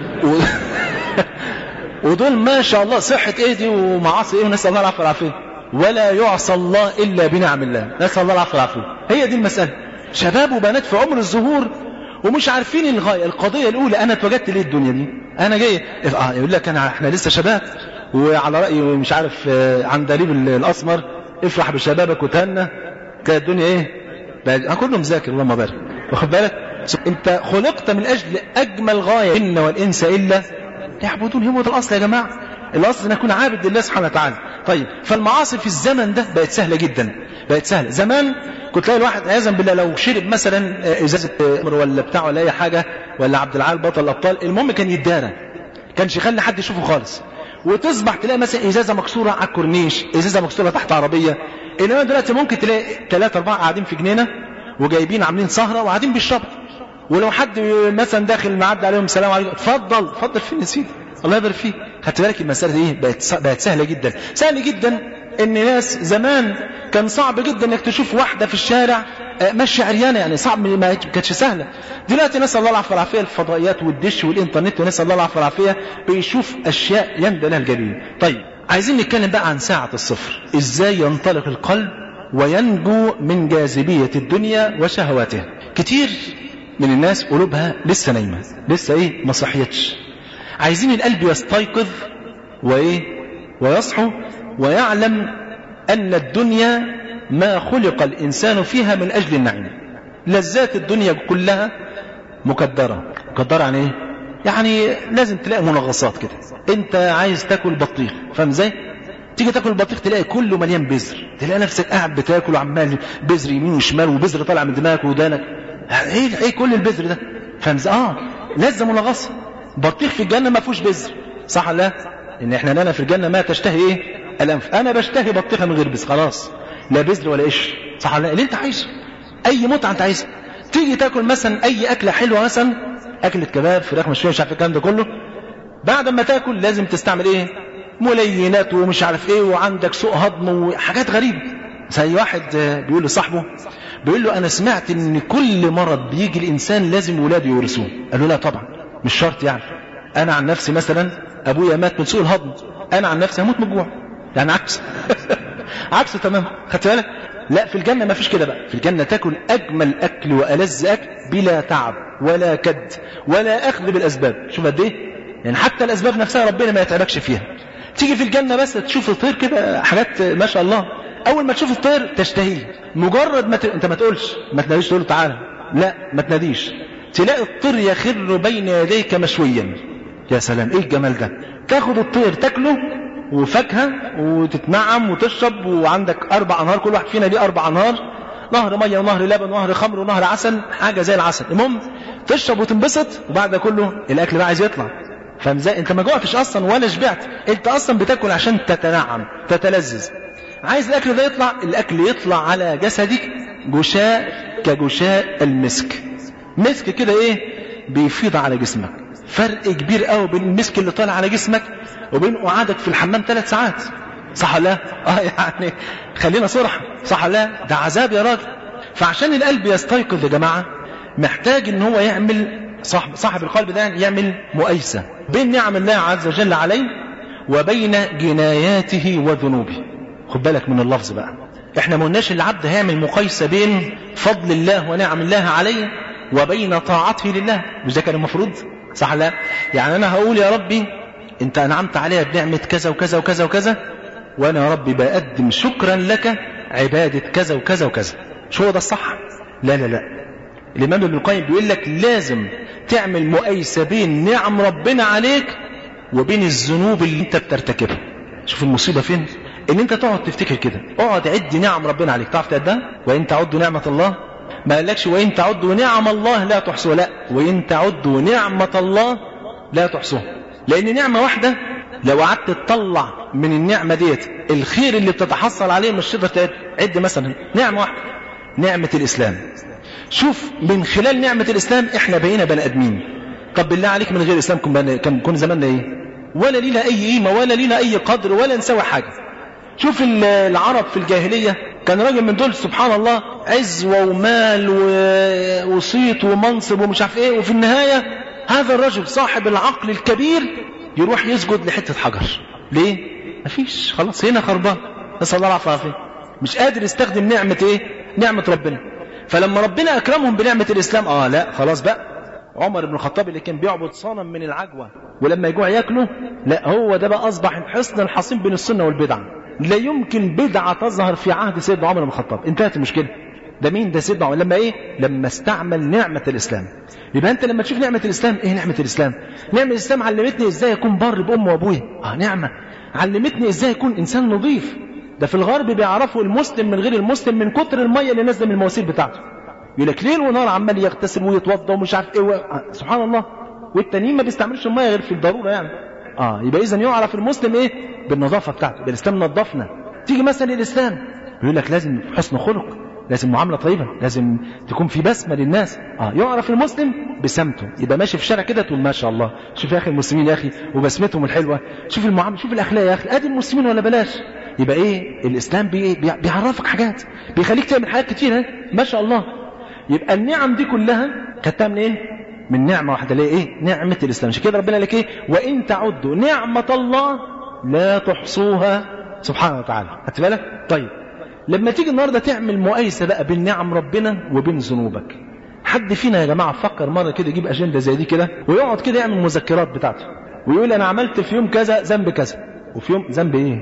ودول ما شاء الله صحه ايه دي ومعاصي ايه، ونسال الله العافيه والعافيه. ولا يعصى الله الا بنعم الله، نسال الله العافيه والعافيه. هي دي المساله، شباب وبنات في عمر الزهور ومش عارفين الغايه. القضيه الاولى انا اتوجدت ليه الدنيا دي؟ انا جاي يقول لك احنا لسه شباب، وعلى رأي مش عارف عندليب الأسمر افرح بشبابك وتهنى. كانت الدنيا ايه بقى؟ كله مذاكر اللهم بارك، واخد بالك؟ انت خلقت من اجل اجمل غايه، ان والانس الا يعبدون. هو ده الاصل يا جماعه، الاصل ان اكون عابد لله سبحانه وتعالى. طيب فالمعاصي في الزمن ده بقت سهله جدا، بقت سهله. زمان كنت تلاقي الواحد عياذا بالله لو شرب مثلا ازازه ولا بتاع ولا اي حاجه، ولا عبد العال بطل الابطال، المهم كان يتدارى، كانش يخلي حد يشوفه خالص. وتصبح تلاقي مثلا ازازه مكسوره على الكورنيش، ازازه مكسوره تحت عربيه. انما دلوقتي ممكن تلاقي 3 4 قاعدين في جنينه وجايبين عاملين سهره وقاعدين بيشربوا، ولو حد مثلا داخل معدي عليهم السلام عليكم، اتفضل فين يا سيدي الله يبارك فيك. خدت بالك المساله دي بقت سهله جدا. سهل جدا ان ناس زمان كان صعب جدا انك تشوف واحده في الشارع ماشيه عريانه، يعني صعب، ما كانتش سهله. دلوقتي نسال الله العافيه والعافيه، الفضائيات والدش والانترنت ونسال الله العافيه والعافيه بيشوف اشياء يندى لها الجبين. طيب عايزين نتكلم بقى عن ساعه الصفر، ازاي ينطلق القلب وينجو من جاذبية الدنيا وشهواتها. كتير من الناس قلوبها لسه نايمة، لسه ما صحيتش، عايزين القلب يستيقظ ويصحو ويعلم أن الدنيا ما خلق الإنسان فيها من أجل النعيم. لذات الدنيا كلها مكدرة. مكدرة يعني ايه؟ يعني لازم تلاقي منغصات كده. انت عايز تاكل بطيخ، فاهم ازاي؟ تيجي تاكل البطيخ تلاقي كله مليان بذر، تلاقي نفسك قاعد بتاكل وعمال بذر يمين وشمال وبذر طالع من دماغك ودانك. ايه كل البذر ده؟ فاهم ازاي؟ لذة منغصة. بطيخ في الجنة ما فيهوش بذر، صح ولا لا؟ ان احنا لنا في الجنة ما تشتهي الانف. انا بشتهي بطيخة من غير بذر، خلاص لا بذر ولا قشر، صح ولا لا؟ اللي انت عايزه، اي متعة انت عايزها. تيجي تاكل مثلا اي اكلة حلوة، مثلا اكلة كباب، فراخ مشوية، مش عارف الكلام ده كله، بعد ما تاكل لازم تستعمل ملينات ومش عارف وعندك سوء هضم وحاجات غريبة. زي واحد بيقول لصاحبه، بيقول له انا سمعت ان كل مرض بيجي الانسان لازم ولاده يورثوه. قال له لا طبعا، مش شرط يعني. انا عن نفسي مثلا ابويا مات من سوء الهضم، انا عن نفسي هموت من الجوع، يعني عكس عكسه تمام. خدت بالك؟ لا، في الجنة ما فيش كده بقى. في الجنة تاكل اجمل اكل والذ اكل بلا تعب ولا كد ولا اخذ بالاسباب. شوف قد ايه يعني، حتى الاسباب نفسها ربنا ما يتعبكش فيها. تيجي في الجنة بس تشوف الطير كده، حاجات ما شاء الله. اول ما تشوف الطير تشتهيه، مجرد ما انت ما تقولش، ما تناديش تقول له تعالى، لا ما تناديش، تلاقي الطير يخر بين يديك مشويا. يا سلام، ايه الجمال ده! تاخد الطير تاكله وفاكهة وتتنعم وتشرب، وعندك 4 أنهار، كل واحد فينا ليه 4 أنهار، نهر مية ونهر لبن ونهر خمر ونهر عسل، حاجة زي العسل. المهم تشرب وتنبسط، وبعد ده كله الأكل بقى عايز يطلع. فاهم ازاي؟ انت ما جوعتش اصلا ولا شبعت، انت اصلا بتاكل عشان تتنعم تتلذذ. عايز الاكل ده يطلع، الاكل يطلع على جسدك جشاء كجشاء المسك. مسك كده بيفيض على جسمك. فرق كبير قوي بين المسك اللي طالع على جسمك وبين قعادك في الحمام 3 ساعات، صح ولا لا؟ يعني خلينا صراحة، صح ولا لا؟ ده عذاب يا راجل. فعشان القلب يستيقظ يا جماعة، محتاج ان هو يعمل، صاحب القلب ده يعمل مؤيسة بين نعم الله عز وجل عليه وبين جناياته وذنوبه. خد بالك من اللفظ بقى، احنا ما قلناش العبد هيعمل مقايسة بين فضل الله ونعم الله عليه وبين طاعته لله، مش ده كان المفروض؟ صح لا؟ يعني انا هقول يا ربي انت انعمت عليها بنعمة كذا وكذا وكذا وكذا، وانا يا ربي بقدم شكرا لك عبادة كذا وكذا وكذا. مش هو ده الصح؟ لا لا لا، الإمام ابن القيم بيقول لك لازم تعمل مقايسة بين نعم ربنا عليك وبين الذنوب اللي انت بترتكبها. شوف المصيبة فين؟ ان انت تقعد تفتكر كده، اقعد عد نعم ربنا عليك، تعرف تعدها؟ وان تعدوا نعمة الله، ما قالكش وان تعدوا نعم الله لا تحصوها، لا، وان تعدوا نعمة الله لا تحصوها. لان نعمة واحدة لو قعدت تطلع من النعمة ديت الخير اللي بتتحصل عليه مش تقدر تعد. مثلا نعمة واحدة، نعمة الإسلام. شوف من خلال نعمة الإسلام احنا بقينا بني آدمين. طب بالله عليك من غير الإسلام كن زماننا ولا لينا أي قيمة ولا لينا أي قدر ولا نسوي حاجة. شوف العرب في الجاهلية، كان راجل من دول سبحان الله عزوة ومال وصيت ومنصب ومش عارف وفي النهاية هذا الرجل صاحب العقل الكبير يروح يسجد لحتة حجر. ليه؟ مفيش، خلاص هنا خربان، نسأل الله العافية والعافية، مش قادر يستخدم نعمة نعمة ربنا. فلما ربنا أكرمهم بنعمة الإسلام، لا خلاص بقى. عمر بن الخطاب اللي كان بيعبد صنم من العجوة ولما يجوع ياكله، لا هو ده بقى أصبح حصن الحصين بين السنة والبدعة. لا يمكن بدعة تظهر في عهد سيدنا عمر بن الخطاب، انتهت المشكلة. ده مين؟ ده سيدنا عمر. لما لما استعمل نعمة الإسلام. يبقى أنت لما تشوف نعمة الإسلام، نعمة الإسلام؟ نعمة الإسلام علمتني إزاي أكون بر بأم وأبويا. نعمة علمتني إزاي أكون إنسان نظيف. ده في الغرب بيعرفوا المسلم من غير المسلم من كتر المية اللي نازله من المواسير بتاعته. يقول لك ليل ونهار عمال يغتسل ويتوضى ومش عارف سبحان الله. والتانيين ما بيستعملش المية غير في الضرورة يعني. يبقى إذن يعرف المسلم بالنظافة بتاعته. بالإسلام نظفنا. تيجي مثلا الإسلام يقول لك لازم حسن خلق، لازم معاملة طيبة، لازم تكون في بسمة للناس. يعرف المسلم بسمته. يبقى ماشي في الشارع كده تقول ما شاء الله، شوف يا أخي المسلمين يا أخي وبسمتهم الحلوة، شوف المعاملة، شوف الأخلاق يا أخي، أدي المسلمين ولا بلاش. يبقى الإسلام بيعرفك حاجات، بيخليك تعمل حاجات كتير ما شاء الله. يبقى النعم دي كلها خدتها من من نعمة واحدة، نعمة الإسلام. عشان كده ربنا قال لك وإن تعدوا نعمة الله لا تحصوها سبحانه وتعالى. خدت بالك؟ طيب لما تيجي النهارده تعمل مقايسه بقى بين نعم ربنا وبين ذنوبك، حد فينا يا جماعه فكر مره كده يجيب اجنده زي دي كده ويقعد كده يعمل مذكرات بتاعته ويقول انا عملت في يوم كذا ذنب كذا، وفي يوم ذنب ايه؟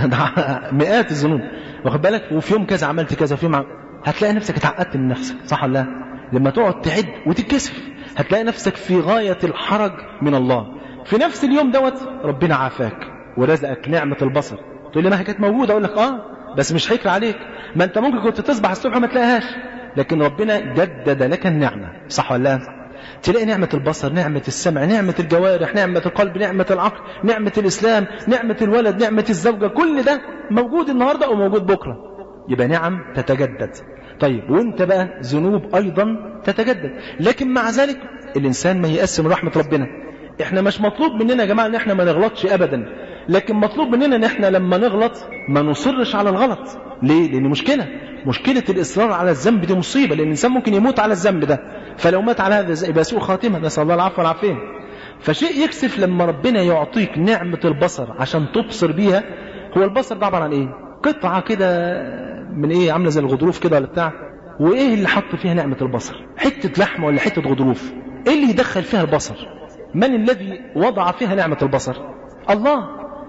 مئات الذنوب، واخد بالك؟ وفي يوم كذا عملت كذا، وفي يوم هتلاقي نفسك اتعقدت من نفسك، صح ولا لا؟ لما تقعد تعد وتتكسف هتلاقي نفسك في غايه الحرج من الله. في نفس اليوم دوت ربنا عافاك ورزقك نعمه البصر، تقول لي ما هي كانت موجوده، اقول لك بس مش هيكر عليك، ما انت ممكن كنت تصبح الصبح ما تلاقيهاش، لكن ربنا جدد لك النعمه، صح ولا لا؟ تلاقي نعمة البصر، نعمة السمع، نعمة الجوارح، نعمة القلب، نعمة العقل، نعمة الإسلام، نعمة الولد، نعمة الزوجة، كل ده موجود النهاردة وموجود بكرة، يبقى نعم تتجدد. طيب وانت بقى ذنوب أيضا تتجدد، لكن مع ذلك الإنسان ما يقسم رحمة ربنا. احنا مش مطلوب مننا يا جماعة ان احنا ما نغلطش أبدا، لكن مطلوب مننا ان احنا لما نغلط ما نصرش على الغلط. ليه؟ لأن مشكلة الإصرار على الذنب دي مصيبة، لأن الإنسان ممكن يموت على الذنب ده، فلو مات على هذا يبقى سوء خاتمة، نسأل الله العفو والعافية. فشيء يكسف لما ربنا يعطيك نعمة البصر عشان تبصر بيها. هو البصر ده عبارة عن ايه؟ قطعة كده من ايه، عاملة زي الغضروف كده ولا بتاع، وايه اللي حط فيها نعمة البصر؟ حتة لحمة ولا حتة غضروف؟ ايه اللي يدخل فيها البصر؟ من الذي وضع فيها نعمة البصر؟ الله.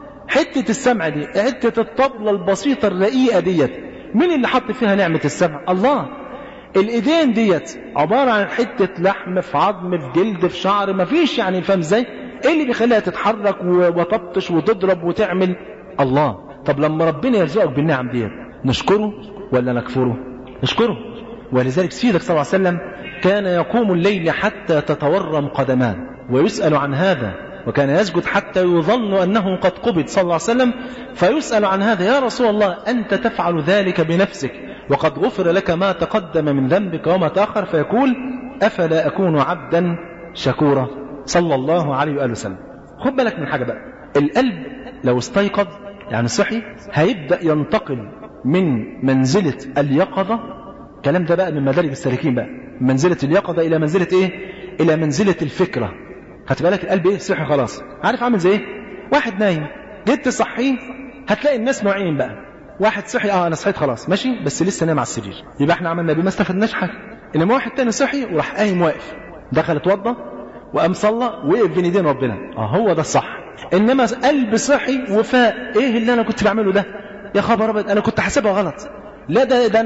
حتة السمع دي، حتة الطبلة البسيطة الرقيقة ديت، مين اللي حط فيها نعمة السمع؟ الله. الايدين ديت عبارة عن حتة لحم في عظم في جلد في شعر، مفيش يعني، فاهم ازاي؟ ايه اللي بيخليها تتحرك وتبطش وتضرب وتعمل؟ الله. طب لما ربنا يرزقك بالنعم ديت نشكره ولا نكفره؟ نشكره. ولذلك سيدك صلى الله عليه وسلم كان يقوم الليل حتى تتورم قدمان ويسأل عن هذا، وكان يسجد حتى يظن أنه قد قبض صلى الله عليه وسلم، فيسأل عن هذا: يا رسول الله أنت تفعل ذلك بنفسك وقد غفر لك ما تقدم من ذنبك وما تأخر، فيقول: أفلا أكون عبدا شكورا، صلى الله عليه وآله وسلم. خد بالك من حاجة بقى، القلب لو استيقظ يعني صحي هيبدأ ينتقل من منزلة اليقظة، الكلام ده بقى من مدارج السالكين بقى، منزلة اليقظة إلى منزلة إيه؟ إلى منزلة الفكرة. خدت بالك القلب إيه؟ صحي خلاص. عارف عامل زي إيه؟ واحد نايم جيت تصحيه هتلاقي الناس نوعين بقى، واحد صحي أنا صحيت خلاص ماشي، بس لسه نايم على السرير، يبقى احنا عملنا بيه ما استفدناش حاجة. إنما واحد تاني صحي وراح قايم واقف، دخل اتوضى وقام صلى وقف بين ايدين ربنا، هو ده الصح. انما قلب صحي وفاق، ايه اللي انا كنت بعمله ده؟ يا خبر ابيض، انا كنت حاسبها غلط، لا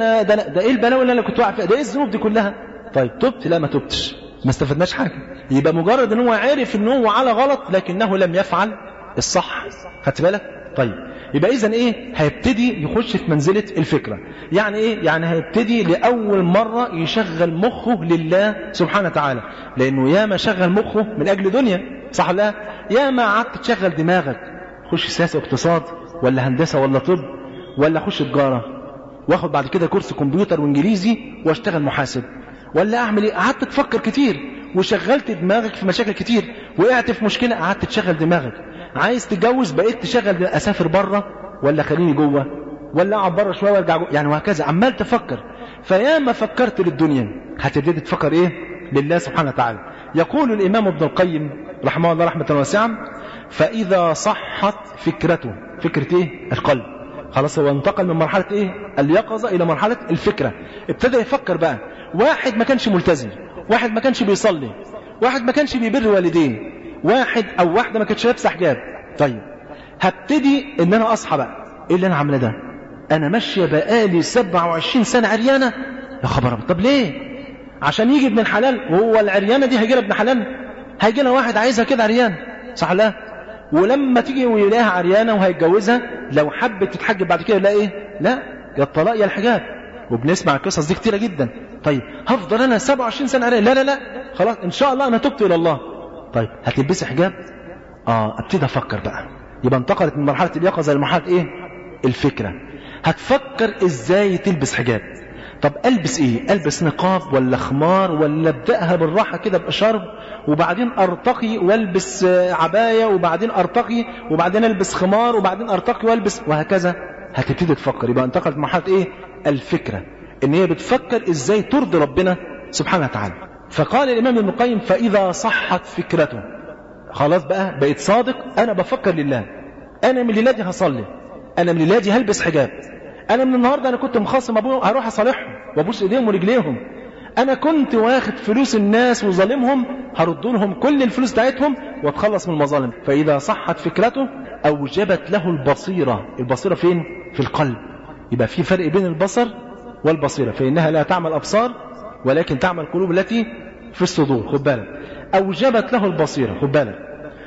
ده ايه البلاوي اللي انا كنت واقع فيها، ده ايه الذنوب دي كلها؟ طيب تبت؟ لا ما تبتش، ما استفدناش حاجه. يبقى مجرد ان هو عارف ان هو على غلط لكنه لم يفعل الصح. خدت بالك؟ طيب يبقى اذا ايه؟ هيبتدي يخش في منزله الفكره. يعني ايه؟ يعني هيبتدي لاول مره يشغل مخه لله سبحانه وتعالى، لانه ياما شغل مخه من اجل دنيا، صح ولا لا؟ ياما قعدت تشغل دماغك، خش سياسه واقتصاد ولا هندسه ولا طب ولا خش تجاره واخد بعد كده كورس كمبيوتر وانجليزي واشتغل محاسب، ولا اعمل ايه؟ قعدت تفكر كتير وشغلت دماغك في مشاكل كتير، وقعت في مشكله قعدت تشغل دماغك، عايز تتجوز بقيت تشغل اسافر بره ولا خليني جوه ولا اقعد بره شويه وارجع جوه، يعني وهكذا عمال تفكر. فياما فكرت للدنيا هتبتدي تفكر ايه؟ لله سبحانه وتعالى. يقول الامام ابن القيم رحمه الله رحمه واسعه: فاذا صحت فكرته، فكره ايه؟ القلب، خلاص هو انتقل من مرحله ايه؟ اليقظه الى مرحله الفكره، ابتدى يفكر بقى. واحد ما كانش ملتزم، واحد ما كانش بيصلي، واحد ما كانش بيبر والديه، واحد او واحده ما كانتش لابسه حجاب. طيب هبتدي ان انا اصحى بقى، ايه اللي انا عامله ده؟ انا ماشيه بقالي 27 سنه عريانه، يا خبر. طب ليه؟ عشان يجي ابن الحلال، وهو العريانه دي هيجي لها ابن حلال؟ هيجي لها واحد عايزها كده عريان، صح لا؟ ولما تيجي ويلاقيها عريانه وهيتجوزها، لو حبت تتحجب بعد كده لا ايه؟ لا، يا الطلاق يا الحجاب. وبنسمع القصص دي كتيره جدا. طيب هفضل انا 27 سنه عريان؟ لا لا لا، خلاص ان شاء الله انا تبت الى الله. طيب هتلبسي حجاب؟ ابتدي افكر بقى. يبقى انتقلت من مرحله اليقظه لمرحله ايه؟ الفكره. هتفكر ازاي تلبس حجاب. طب البس ايه؟ البس نقاب ولا خمار ولا ابداها بالراحه كده بشرب وبعدين ارتقي والبس عبايه وبعدين ارتقي وبعدين البس خمار وبعدين ارتقي والبس، وهكذا. هتبتدي تفكر. يبقى انتقلت مرحله ايه؟ الفكره، ان هي بتفكر ازاي ترضي ربنا سبحانه وتعالى. فقال الامام ابن القيم: فاذا صحت فكرته، خلاص بقى بقيت صادق، انا بفكر لله، انا من ليلادي هصلي، انا من ليلادي هلبس حجاب، انا من النهارده انا كنت مخاصم ابوه هروح اصالحهم وابوس ايديهم ورجليهم. انا كنت واخد فلوس الناس وظالمهم هرد لهم كل الفلوس بتاعتهم واتخلص من المظالم. فاذا صحت فكرته اوجبت له البصيره. البصيره فين؟ في القلب. يبقى في فرق بين البصر والبصيره، فانها لا تعمل ابصار ولكن تعمل القلوب التي في الصدور. خد بالك، اوجبت له البصيره، خد بالك،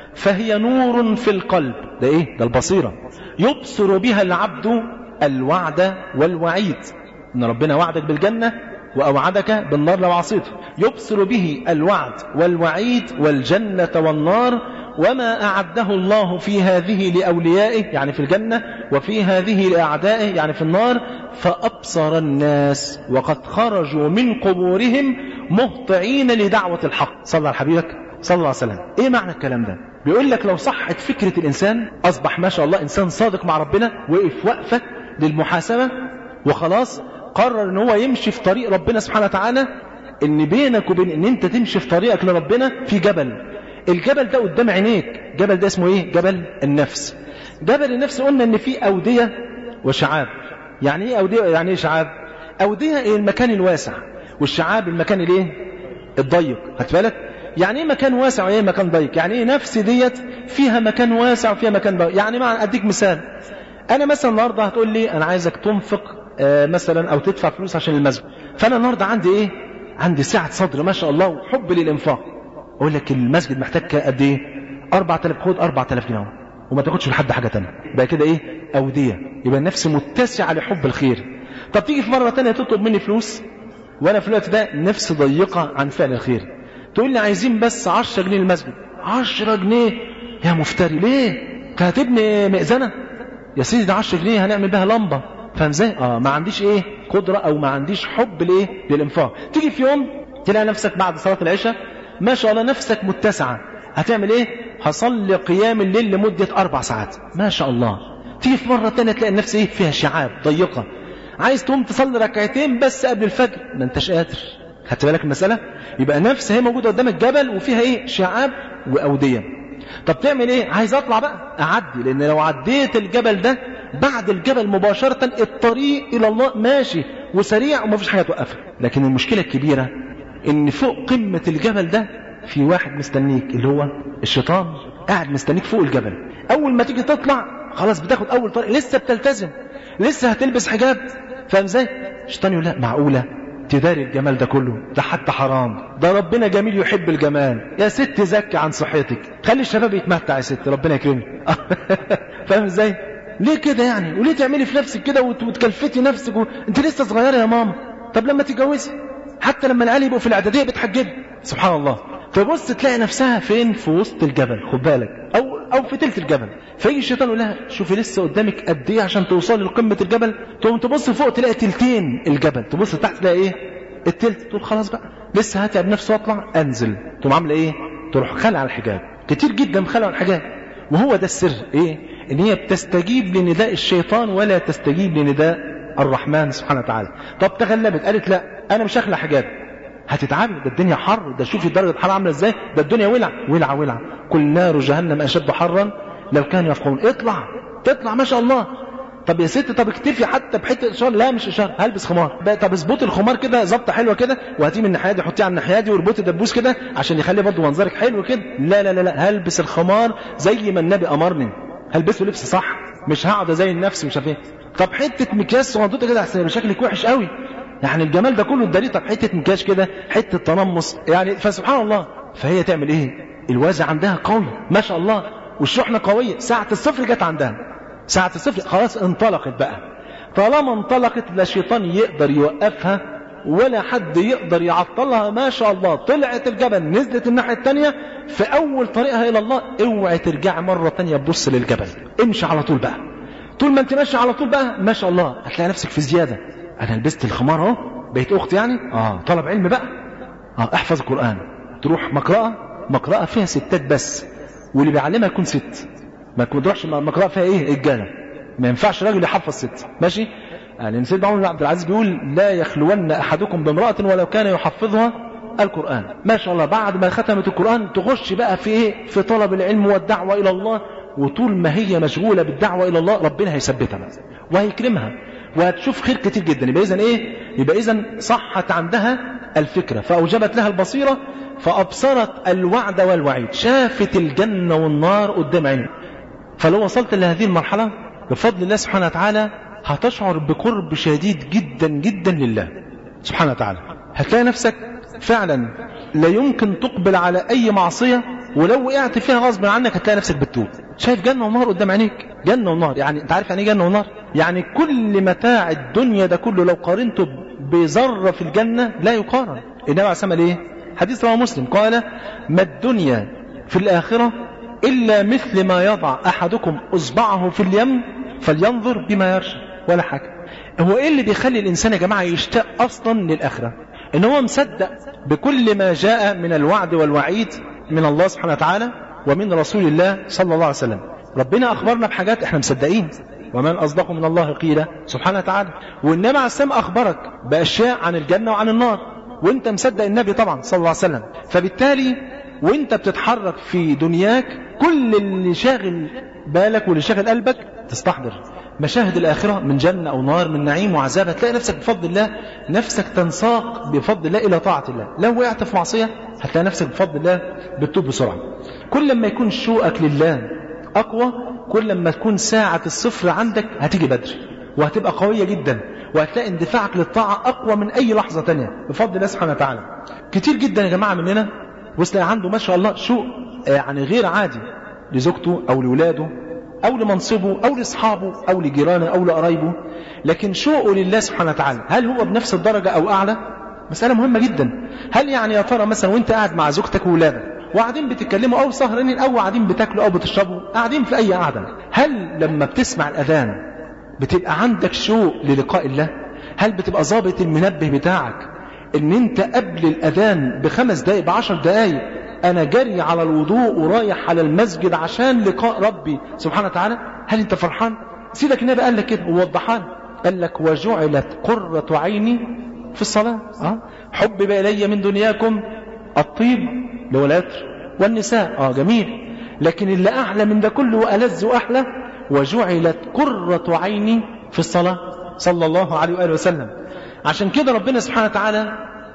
فهي نور في القلب. ده ايه؟ ده البصيره. يبصر بها العبد الوعد والوعيد، ان ربنا وعدك بالجنه وأوعدك بالنار لو عصيته. يبصر به الوعد والوعيد والجنة والنار وما أعده الله في هذه لأوليائه يعني في الجنة، وفي هذه لأعدائه يعني في النار. فأبصر الناس وقد خرجوا من قبورهم مهطعين لدعوة الحق. صلى على حبيبك صلى الله عليه وسلم. إيه معنى الكلام ده؟ بيقول لك لو صحت فكرة الإنسان أصبح ما شاء الله إنسان صادق مع ربنا، وقف وقفة للمحاسبة وخلاص قرر ان هو يمشي في طريق ربنا سبحانه وتعالى. ان بينك وبين ان انت تمشي في طريقك لربنا في جبل. الجبل ده قدام عينيك. جبل ده اسمه ايه؟ جبل النفس. جبل النفس قلنا ان فيه اودية وشعاب. يعني ايه اودية؟ يعني ايه شعاب؟ اودية ايه؟ المكان الواسع، والشعاب المكان الايه؟ الضيق. خدت بالك؟ يعني ايه مكان واسع وايه مكان ضيق؟ يعني ايه نفس ديت فيها مكان واسع وفيها مكان ضيق. يعني معنى اديك مثال، انا مثلا النهارده هتقول لي انا عايزك تنفق مثلا او تدفع فلوس عشان المسجد، فانا النهارده عندي ايه؟ عندي سعة صدر ما شاء الله وحب للانفاق. اقول لك المسجد محتاج قد ايه؟ 4000. خد 4000 جنيه وما تاخدش لحد حاجه ثانيه. يبقى كده ايه؟ اوديه. يبقى النفس متسعه لحب الخير. طب تيجي في مره ثانيه تطلب مني فلوس وانا في الوقت ده نفس ضيقه عن فعل الخير، تقول لي عايزين بس 10 جنيه المسجد. 10 جنيه يا مفتري، ليه؟ انت هتبني مئذنه يا سيدي؟ ده 10 جنيه هنعمل بها لمبه. فاهم ازاي؟ ما عنديش ايه؟ قدره او ما عنديش حب لايه؟ للانفاق. تيجي في يوم تلاقي نفسك بعد صلاه العشاء ما شاء الله نفسك متسعه، هتعمل ايه؟ هصلي قيام الليل لمده 4 ساعات ما شاء الله. تيجي في مره ثانيه تلاقي النفس ايه؟ فيها شعاب ضيقه، عايز تقوم تصلي ركعتين بس قبل الفجر ما انتش قادر. خدت بالك المساله؟ يبقى نفس هي موجوده قدام الجبل وفيها ايه؟ شعاب واوديه. طب تعمل ايه؟ عايز اطلع بقى اعدي، لان لو عديت الجبل ده بعد الجبل مباشرة الطريق إلى الله ماشي وسريع ومفيش حاجة توقفك. لكن المشكلة الكبيرة إن فوق قمة الجبل ده في واحد مستنيك، اللي هو الشيطان قاعد مستنيك فوق الجبل. أول ما تيجي تطلع خلاص بتاخد أول طريق، لسه بتلتزم، لسه هتلبس حجاب. فاهم ازاي؟ الشيطان يقول لا معقولة تداري الجمال ده كله؟ ده حتى حرام، ده ربنا جميل يحب الجمال. يا ست زكي عن صحتك، خلي الشباب يتمتع يا ست، ربنا يكرمك. فاهم ازاي؟ ليه كده يعني؟ وليه تعملي في نفسك كده وتكلفتي نفسك انت لسه صغيره يا ماما؟ طب لما تتجوزي، حتى لما العيال يبقوا في الاعداديه بتحجبي. سبحان الله. تبص تلاقي نفسها فين؟ في وسط الجبل، خد بالك، او في تلت الجبل. فيجي الشيطان يقول لها شوفي لسه قدامك قد ايه عشان توصلي لقمه الجبل. تقوم تبص فوق تلاقي تلتين الجبل، تبص تحت تلاقي ايه؟ التلت. تقول خلاص بقى لسه هتعب نفسي واطلع انزل. تقوم عامله ايه؟ تروح خلع الحجاب. كتير جدا خلعوا الحجاب، وهو ده السر ايه؟ ان هي بتستجيب لنداء الشيطان ولا تستجيب لنداء الرحمن سبحانه وتعالى. طب تغلبت قالت لا انا مش هخلع حجاب. هتتعبي، ده الدنيا حر، ده شوفي درجه الحراره عامله ازاي، ده الدنيا ولع. كل نار جهنم اشد حرا لو كانوا يفقهون. تطلع ما شاء الله. طب يا ست، طب اكتفي حتى بحته اشاره. لا مش اشاره، هلبس خمار. طب اظبطي الخمار كده ظبطه حلوه كده، وهاتيه من الناحيه دي حطيه على الناحيه دي، واربطي دبوس كده عشان يخلي برضه منظرك حلو كده. لا هلبس الخمار زي ما النبي امرني، هلبسه لبس صح، مش هقعد زي النفس مش عارف ايه. طب حته مكياج صغنطوطه كده احسن شكلك وحش قوي، يعني الجمال ده كله الدليل. طب حته مكياج كده، حته تنمص يعني. فسبحان الله. فهي تعمل ايه؟ الوازع عندها قوي ما شاء الله، والشحنه قويه. ساعه الصفر جت عندها، ساعه الصفر خلاص انطلقت بقى. طالما انطلقت لا شيطان يقدر يوقفها ولا حد يقدر يعطلها ما شاء الله. طلعت الجبل، نزلت الناحيه الثانيه في اول طريقها الى الله. اوعي ترجعي مره ثانيه تبص للجبل، امشي على طول بقى. طول ما انت ماشي على طول بقى ما شاء الله هتلاقي نفسك في زياده. انا لبست الخمار اهو، بقيت اخت يعني. طلب علم بقى. احفظ القران، تروح مقرأة فيها ستات بس، واللي بيعلمها يكون ست. ما تروحش مقرأة فيها ايه؟ رجاله. ما ينفعش راجل يحفظ ست، ماشي؟ يعني سيدنا عمر بن عبد العزيز بيقول لا يخلون احدكم بامرأة ولو كان يحفظها القرآن. ما شاء الله بعد ما ختمت القرآن تخش بقى في ايه؟ في طلب العلم والدعوة الى الله. وطول ما هي مشغولة بالدعوة الى الله ربنا هيثبتها وهيكرمها. وهتشوف خير كتير جدا. يبقى إذن إيه؟ يبقى إذن صحت عندها الفكرة فأوجبت لها البصيرة فأبصرت الوعد والوعيد، شافت الجنة والنار قدام عينها. فلو وصلت لهذه المرحلة بفضل الله سبحانه وتعالى هتشعر بقرب شديد جدا جدا لله سبحانه وتعالى. هتلاقي نفسك فعلا لا يمكن تقبل على أي معصية، ولو وقعت فيها غصب عنك هتلاقي نفسك بتتوب. شايف جنة ونار قدام عينيك، جنة ونار. يعني انت عارف يعني ايه جنة ونار؟ يعني كل متاع الدنيا ده كله لو قارنته بذرة في الجنة لا يقارن. النبي عليه الصلاة والسلام ايه؟ حديث رواه مسلم قال: ما الدنيا في الآخرة إلا مثل ما يضع أحدكم أصبعه في اليم فلينظر بما يرشى. ولا حاجة. هو ايه اللي بيخلي الإنسان يا جماعة يشتاق أصلا للآخرة؟ إن هو مصدق بكل ما جاء من الوعد والوعيد من الله سبحانه وتعالى ومن رسول الله صلى الله عليه وسلم. ربنا أخبرنا بحاجات إحنا مصدقين، ومن أصدق من الله قيلا سبحانه وتعالى. والنبي عليه السلام أخبرك بأشياء عن الجنة وعن النار، وانت مصدق النبي طبعا صلى الله عليه وسلم. فبالتالي وانت بتتحرك في دنياك كل اللي شاغل بالك واللي شاغل قلبك تستحضر مشاهد الآخرة من جنة أو نار، من نعيم وعذاب. هتلاقي نفسك بفضل الله نفسك تنساق بفضل الله إلى طاعة الله. لو وقعت في معصية هتلاقي نفسك بفضل الله بتتوب بسرعة. كل ما يكون شوقك لله أقوى كل ما تكون ساعة الصفر عندك هتيجي بدري وهتبقى قوية جدا، وهتلاقي اندفاعك للطاعة أقوى من أي لحظة تانية بفضل الله سبحانه وتعالى. كتير جدا يا جماعة مننا وصل عنده ما شاء الله شوق يعني غير عادي لزوجته أو لولاده أو لمنصبه أو لأصحابه أو لجيرانه أو لقرايبه، لكن شوقه لله سبحانه وتعالى هل هو بنفس الدرجة أو أعلى؟ مسألة مهمة جدا. هل يعني يا ترى مثلا وانت قاعد مع زوجتك وولادك وقاعدين بتتكلموا أو سهرانين أو قاعدين بتاكلوا أو بتشربوا قاعدين في أي قعدة، هل لما بتسمع الأذان بتبقى عندك شوق للقاء الله؟ هل بتبقى ضابط المنبه بتاعك ان انت قبل الأذان ب5 دقايق ب10 دقايق أنا جري على الوضوء ورايح على المسجد عشان لقاء ربي سبحانه وتعالى؟ هل أنت فرحان؟ سيدك النبي قال لك كده ووضحان، قال لك: وجعلت قرة عيني في الصلاة. حبب إلي من دنياكم الطيب اللي هو العطر والنساء. جميل، لكن اللي أعلى من ده كله وألذ وأحلى وجعلت قرة عيني في الصلاة صلى الله عليه وآله وسلم. عشان كده ربنا سبحانه وتعالى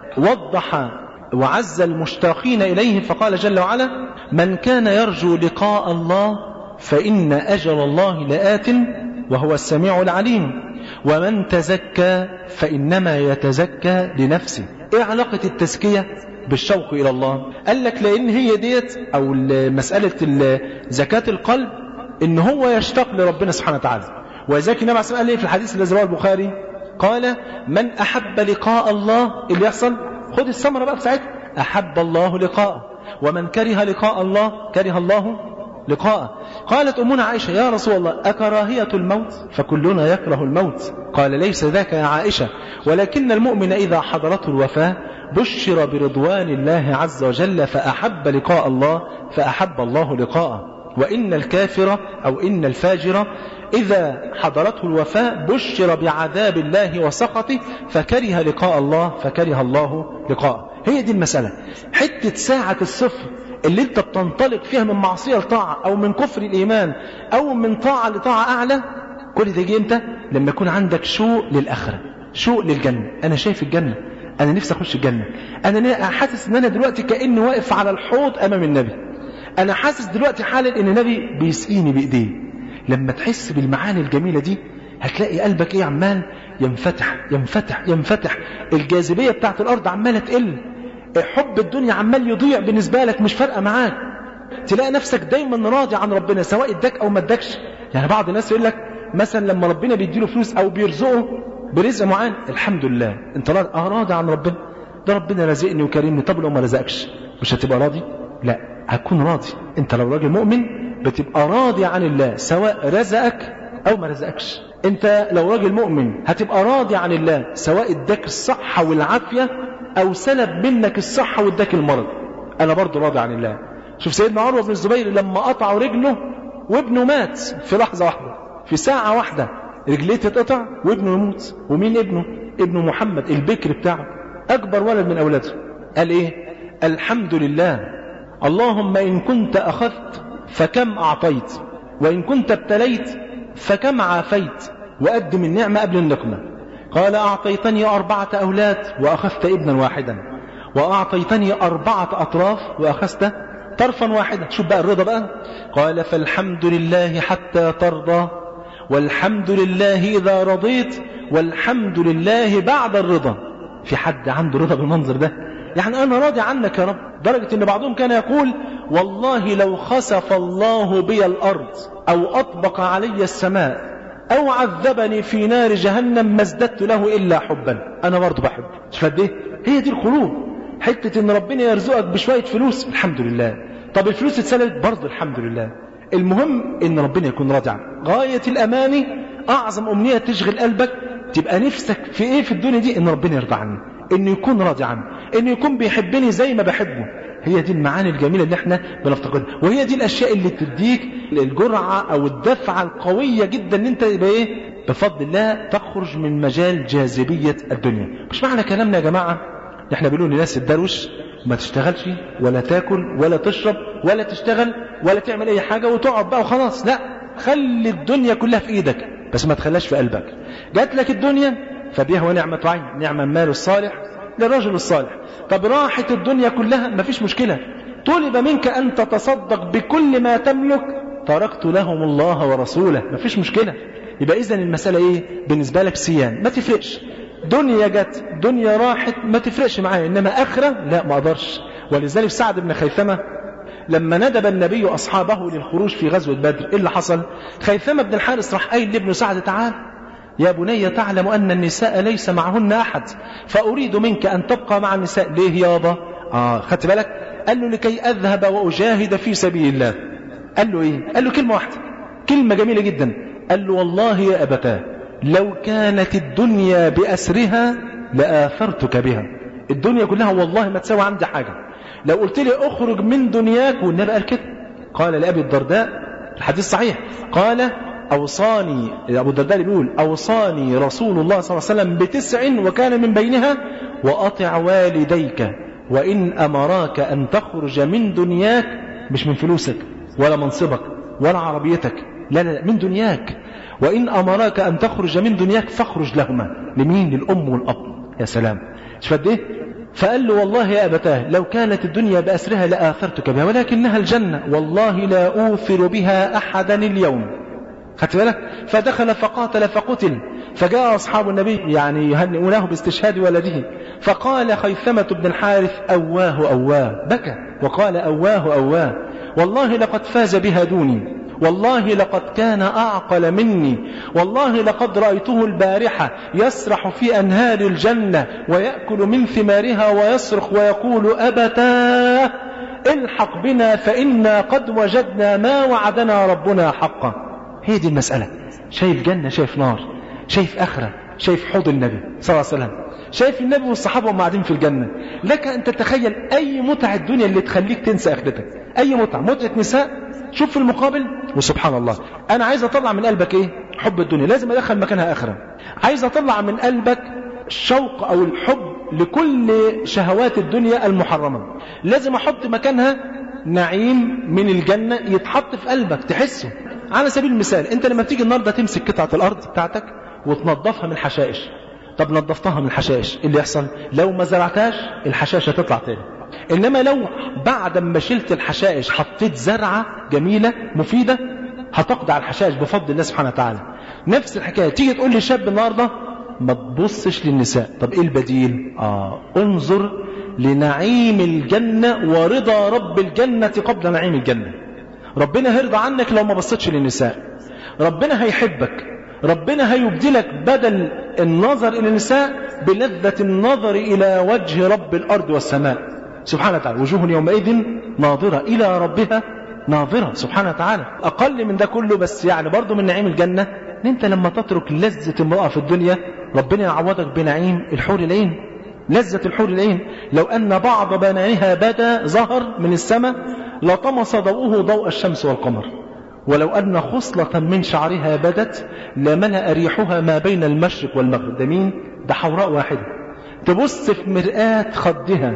وضح وعز المشتاقين إليه فقال جل وعلا: من كان يرجو لقاء الله فإن أجل الله لآت وهو السميع العليم ومن تزكى فإنما يتزكى لنفسه. إيه علاقة التزكية بالشوق إلى الله؟ قال لك لأن هي ديت أو مسألة زكاة القلب إن هو يشتاق لربنا سبحانه وتعالى. وذلك النبي عليه الصلاة والسلام قال في الحديث الذي رواه البخاري قال: من أحب لقاء الله اللي يحصل خد الثمرة بقى في ساعتها أحب الله لقاءه، ومن كره لقاء الله كره الله لقاءه. قالت أمنا عائشة: يا رسول الله أكراهية الموت؟ فكلنا يكره الموت. قال: ليس ذاك يا عائشة، ولكن المؤمن إذا حضرته الوفاة بشر برضوان الله عز وجل فأحب لقاء الله فأحب الله لقاءه، وإن الكافر أو إن الفاجر إذا حضرته الوفاة بشر بعذاب الله وسخطه فكره لقاء الله فكره الله لقاءه. هي دي المسألة، حتة ساعة الصفر اللي انت بتنطلق فيها من معصية لطاعة أو من كفر الإيمان أو من طاعة لطاعة أعلى. كل ده يجي امتى؟ لما يكون عندك شوق للآخرة، شوق للجنة. أنا شايف الجنة، أنا نفسي أخش الجنة، أنا حاسس أن أنا دلوقتي كأني واقف على الحوض أمام النبي، أنا حاسس دلوقتي حالا أن النبي بيسقيني بإيديه. لما تحس بالمعاني الجميلة دي هتلاقي قلبك ايه عمال ينفتح ينفتح ينفتح، الجاذبية بتاعت الأرض عمالة تقل، حب الدنيا عمال يضيع بالنسبة لك، مش فارقة معاك. تلاقي نفسك دايما راضي عن ربنا سواء اداك أو ما اداكش. يعني بعض الناس يقول لك مثلا لما ربنا بيديله فلوس أو بيرزقه برزق معين الحمد لله انت راضي عن ربنا، ده ربنا رزقني وكرمني. طب لو ما رزقكش مش هتبقى راضي؟ لا، هتكون راضي. انت لو راجل مؤمن بتبقى راضي عن الله سواء رزقك أو ما رزقكش. انت لو راجل مؤمن هتبقى راضي عن الله سواء اداك الصحة والعافية أو سلب منك الصحة واداك المرض، أنا برضو راضي عن الله. شوف سيدنا عروة بن الزبير لما قطعوا رجله وابنه مات في لحظة واحدة، في ساعة واحدة رجليه تتقطع وابنه يموت. ومين ابنه؟ ابنه محمد البكر بتاعه، أكبر ولد من أولاده. قال إيه؟ الحمد لله اللهم إن كنت أخذت فكم أعطيت، وإن كنت ابتليت فكم عافيت، وقدم النعمة قبل النقمة. قال أعطيتني 4 أولاد وأخذت ابنا واحدا، وأعطيتني 4 أطراف وأخذت طرفا واحدا. شوف بقى الرضا بقى. قال فالحمد لله حتى ترضى، والحمد لله إذا رضيت، والحمد لله بعد الرضا. في حد عنده رضا بالمنظر ده؟ يعني أنا راضي عنك يا رب، درجة أن بعضهم كان يقول والله لو خسف الله بي الأرض أو أطبق علي السماء أو عذبني في نار جهنم ما ازددت له إلا حبا. أنا برضو بحب. شفت ايه؟ هي دي القلوب. حتة ان ربنا يرزقك بشوية فلوس الحمد لله، طب الفلوس اتسلبت برضو الحمد لله. المهم ان ربنا يكون راضي عنك. غاية الأماني، أعظم أمنية تشغل قلبك، تبقى نفسك في ايه في الدنيا دي؟ ان ربنا يرضى عني، انه يكون راضي عني، انه يكون بيحبني زي ما بحبه. هي دي المعاني الجميلة اللي احنا بنفتقدها، وهي دي الأشياء اللي تديك الجرعة أو الدفعة القوية جدا ان انت يبقى ايه بفضل الله تخرج من مجال جاذبية الدنيا. مش معنى كلامنا يا جماعة احنا بنقول للناس الدروش ما تشتغلش ولا تاكل ولا تشرب ولا تشتغل ولا تعمل اي حاجة وتقعد بقى وخلاص، لا، خلي الدنيا كلها في ايدك بس ما تخلاش في قلبك. جات لك الدنيا فبها ونعمة عين، نعم المال الصالح للرجل الصالح. طب راحت الدنيا كلها ما فيش مشكلة، طلب منك أن تتصدق بكل ما تملك، تركت لهم الله ورسوله، ما فيش مشكلة. يبقى إذن المسألة إيه بالنسبة لك؟ سيان، ما تفرقش. دنيا جت دنيا راحت ما تفرقش معايا، إنما آخرة لا ما أقدرش. ولذلك سعد بن خيثمة لما ندب النبي أصحابه للخروج في غزوة بدر، إيه اللي حصل؟ خيثمة بن الحارث راح قايل لابن سعد تعال يا بني تعلم أن النساء ليس معهن أحد، فأريد منك أن تبقى مع النساء. ليه يابا؟ خدت بالك؟ قال له لكي أذهب وأجاهد في سبيل الله. قال له إيه؟ قال له كلمة واحدة، كلمة جميلة جدا. قال له والله يا أبتاه لو كانت الدنيا بأسرها لآثرتك بها. الدنيا كلها والله ما تساوي عندي حاجة. لو قلت لي أخرج من دنياك، والنبي قال كده، قال لأبي الدرداء الحديث صحيح، قال أوصاني أبو الدرداء بيقول أوصاني رسول الله صلى الله عليه وسلم ب9 وكان من بينها وأطع والديك وإن أمراك أن تخرج من دنياك، مش من فلوسك ولا منصبك ولا عربيتك، لا لا، من دنياك. وإن أمراك أن تخرج من دنياك فاخرج لهما. لمين؟ للأم والأب. يا سلام، شفت ايه؟ فقال له والله يا أبتاه لو كانت الدنيا بأسرها لآثرتك بها، ولكنها الجنة والله لا أوثر بها أحدا اليوم. خدت بالك؟ فدخل فقاتل فقتل، فجاء أصحاب النبي يعني يهنئونه باستشهاد ولده، فقال خيثمة بن الحارث أواه أواه، بكى وقال أواه أواه، والله لقد فاز بها دوني، والله لقد كان أعقل مني، والله لقد رأيته البارحة يسرح في أنهار الجنة ويأكل من ثمارها ويصرخ ويقول أبتاه الحق بنا فإنا قد وجدنا ما وعدنا ربنا حقا. هي دي المسألة. شايف جنة، شايف نار، شايف آخرة، شايف حوض النبي صلى الله عليه وسلم، شايف النبي والصحابة وهم قاعدين في الجنة. لك أن تتخيل أي متعة الدنيا اللي تخليك تنسى آخرتك، أي متعة، متعة نساء، شوف في المقابل. وسبحان الله أنا عايز أطلع من قلبك إيه؟ حب الدنيا، لازم أدخل مكانها آخرة. عايز أطلع من قلبك الشوق أو الحب لكل شهوات الدنيا المحرمة، لازم أحط مكانها نعيم من الجنة يتحط في قلبك تحسه. على سبيل المثال أنت لما بتيجي النهاردة تمسك قطعة الأرض بتاعتك وتنظفها من الحشائش، طب نظفتها من الحشائش، اللي يحصل لو ما زرعتهاش الحشائش هتطلع تاني. إنما لو بعد ما شلت الحشائش حطيت زرعة جميلة مفيدة هتقضي على الحشائش بفضل الله سبحانه وتعالى. نفس الحكاية تيجي تقول لي شاب النهاردة ما تبصش للنساء، طب إيه البديل؟ انظر لنعيم الجنة ورضا رب الجنة قبل نعيم الجنة. ربنا هيرضى عنك لو ما بصتش للنساء، ربنا هيحبك، ربنا هيبدلك بدل النظر إلى النساء بلذة النظر إلى وجه رب الأرض والسماء سبحانه وتعالى. وجوه يومئذ ناظرة إلى ربها ناظرة سبحانه وتعالى. أقل من ده كله بس يعني برضو من نعيم الجنة إن أنت لما تترك لذة امرأة في الدنيا ربنا يعوضك بنعيم الحور العين، لذة الحور العين. لو أن بعض بنانها بدا ظهر من السماء لطمس ضوءه ضوء الشمس والقمر، ولو أن خصلة من شعرها بدت لملأ ريحها ما بين المشرق والمغرب. ده مين؟ ده حوراء واحدة تبص في مرآة خدها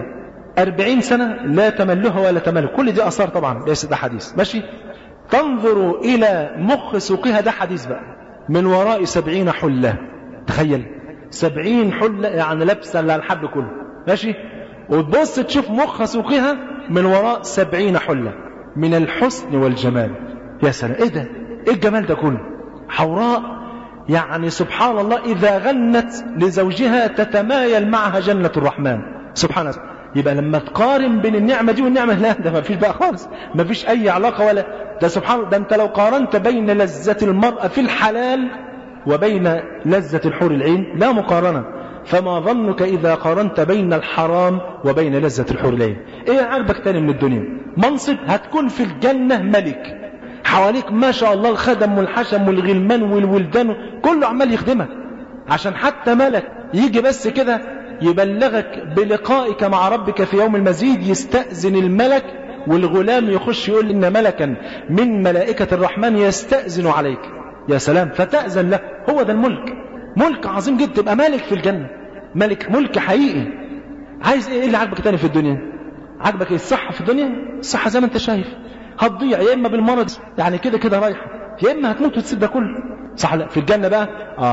40 سنة لا تملها ولا تملها. كل دي أثار طبعا، ليس ده حديث ماشي. تنظر إلى مخ سوقها، ده حديث بقى. من وراء 70 حلة. تخيل 70 حلة يعني لابسة الحبل كله ماشي، وتبص تشوف مخها سوقها من وراء 70 حلة من الحسن والجمال. يا سلام، ايه ده؟ ايه الجمال ده كله؟ حوراء يعني سبحان الله، إذا غنت لزوجها تتمايل معها جنة الرحمن سبحانه. يبقى لما تقارن بين النعمة دي والنعمة، لا ده ما فيش بقى خالص، ما فيش أي علاقة ولا ده. سبحان الله، ده أنت لو قارنت بين لذة المرأة في الحلال وبين لذة الحور العين لا مقارنة، فما ظنك إذا قارنت بين الحرام وبين لذة الحور العين؟ إيه عاجبك تاني من الدنيا؟ منصب، هتكون في الجنة ملك، حواليك ما شاء الله الخدم والحشم والغلمان والولدان كله عمال يخدمك، عشان حتى ملك يجي بس كده يبلغك بلقائك مع ربك في يوم المزيد، يستأذن الملك والغلام يخش يقول إن ملكا من ملائكة الرحمن يستأذن عليك. يا سلام، فتأذن له. هو ده الملك، ملك عظيم جدا، تبقى مالك في الجنة، ملك، ملك حقيقي. عايز ايه اللي عاجبك تاني في الدنيا؟ عاجبك ايه؟ الصحة في الدنيا؟ الصحة زي ما انت شايف هتضيع، يا اما بالمرض يعني كده كده رايحة، يا اما هتموت وتسيب ده كله، صح؟ لا، في الجنة بقى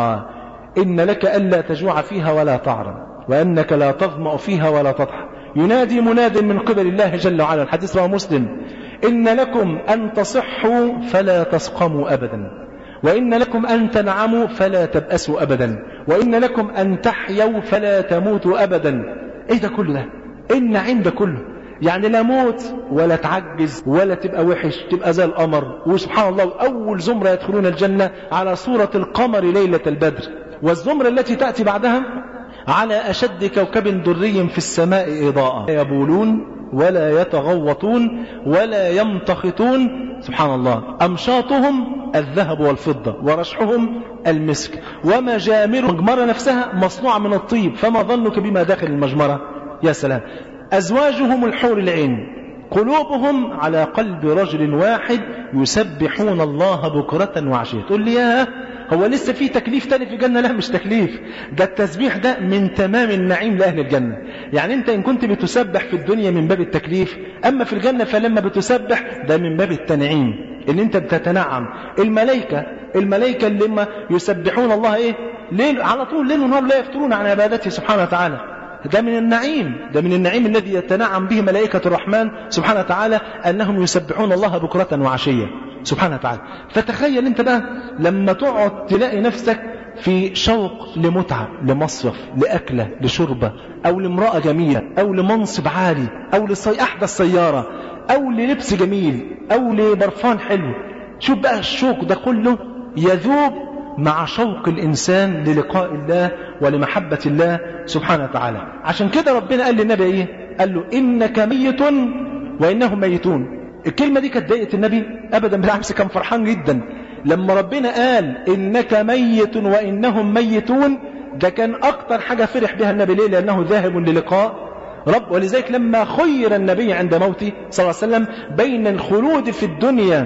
إن لك ألا تجوع فيها ولا تعرى، وأنك لا تظمأ فيها ولا تضحى. ينادي مناد من قبل الله جل وعلا، الحديث رواه مسلم: إن لكم أن تصحوا فلا تسقموا أبدا، وإن لكم أن تنعموا فلا تبأسوا أبدا، وإن لكم أن تحيوا فلا تموتوا أبدا. إيه ده كله ده؟ النعيم ده كله، يعني لا موت ولا تعجز ولا تبقى وحش، تبقى زي القمر. وسبحان الله، أول زمرة يدخلون الجنة على صورة القمر ليلة البدر، والزمرة التي تأتي بعدها على أشد كوكب دري في السماء إضاءة، لا يبولون ولا يتغوطون ولا يمتخطون. سبحان الله، أمشاطهم الذهب والفضة ورشحهم المسك، ومجامر المجمرة نفسها مصنوعة من الطيب، فما ظنك بما داخل المجمرة؟ يا سلام. أزواجهم الحور العين، قلوبهم على قلب رجل واحد يسبحون الله بكرة وعشية. تقول لي يا هو لسه في تكليف تاني في الجنة؟ لا، مش تكليف، ده التسبيح ده من تمام النعيم لأهل الجنة. يعني انت إن كنت بتسبح في الدنيا من باب التكليف، أما في الجنة فلما بتسبح ده من باب التنعيم، إن انت بتتنعم. الملائكة اللي لما يسبحون الله ايه ليل على طول، ليل ونهار لا يفترون عن عبادته سبحانه وتعالى. ده من النعيم، ده من النعيم الذي يتنعم به ملائكة الرحمن سبحانه وتعالى، أنهم يسبحون الله بكرة وعشية سبحانه وتعالى. فتخيل انت بقى لما تقعد تلاقي نفسك في شوق لمتعة، لمصرف، لأكلة، لشربة، أو لامرأة جميلة، أو لمنصب عالي، أو لأحدث سيارة، أو للبس جميل، أو لبرفان حلو. شوف بقى الشوق ده كله يذوب مع شوق الإنسان للقاء الله ولمحبة الله سبحانه وتعالى. عشان كده ربنا قال للنبي ايه؟ قال له إنك ميت وإنهم ميتون. الكلمة دي كانت ضايقت النبي؟ أبدا، بالعكس كان فرحان جدا لما ربنا قال إنك ميت وإنهم ميتون. ده كان أكتر حاجة فرح بها النبي. ليه؟ لأنه ذاهب للقاء رب. ولذلك لما خير النبي عند موته صلى الله عليه وسلم بين الخلود في الدنيا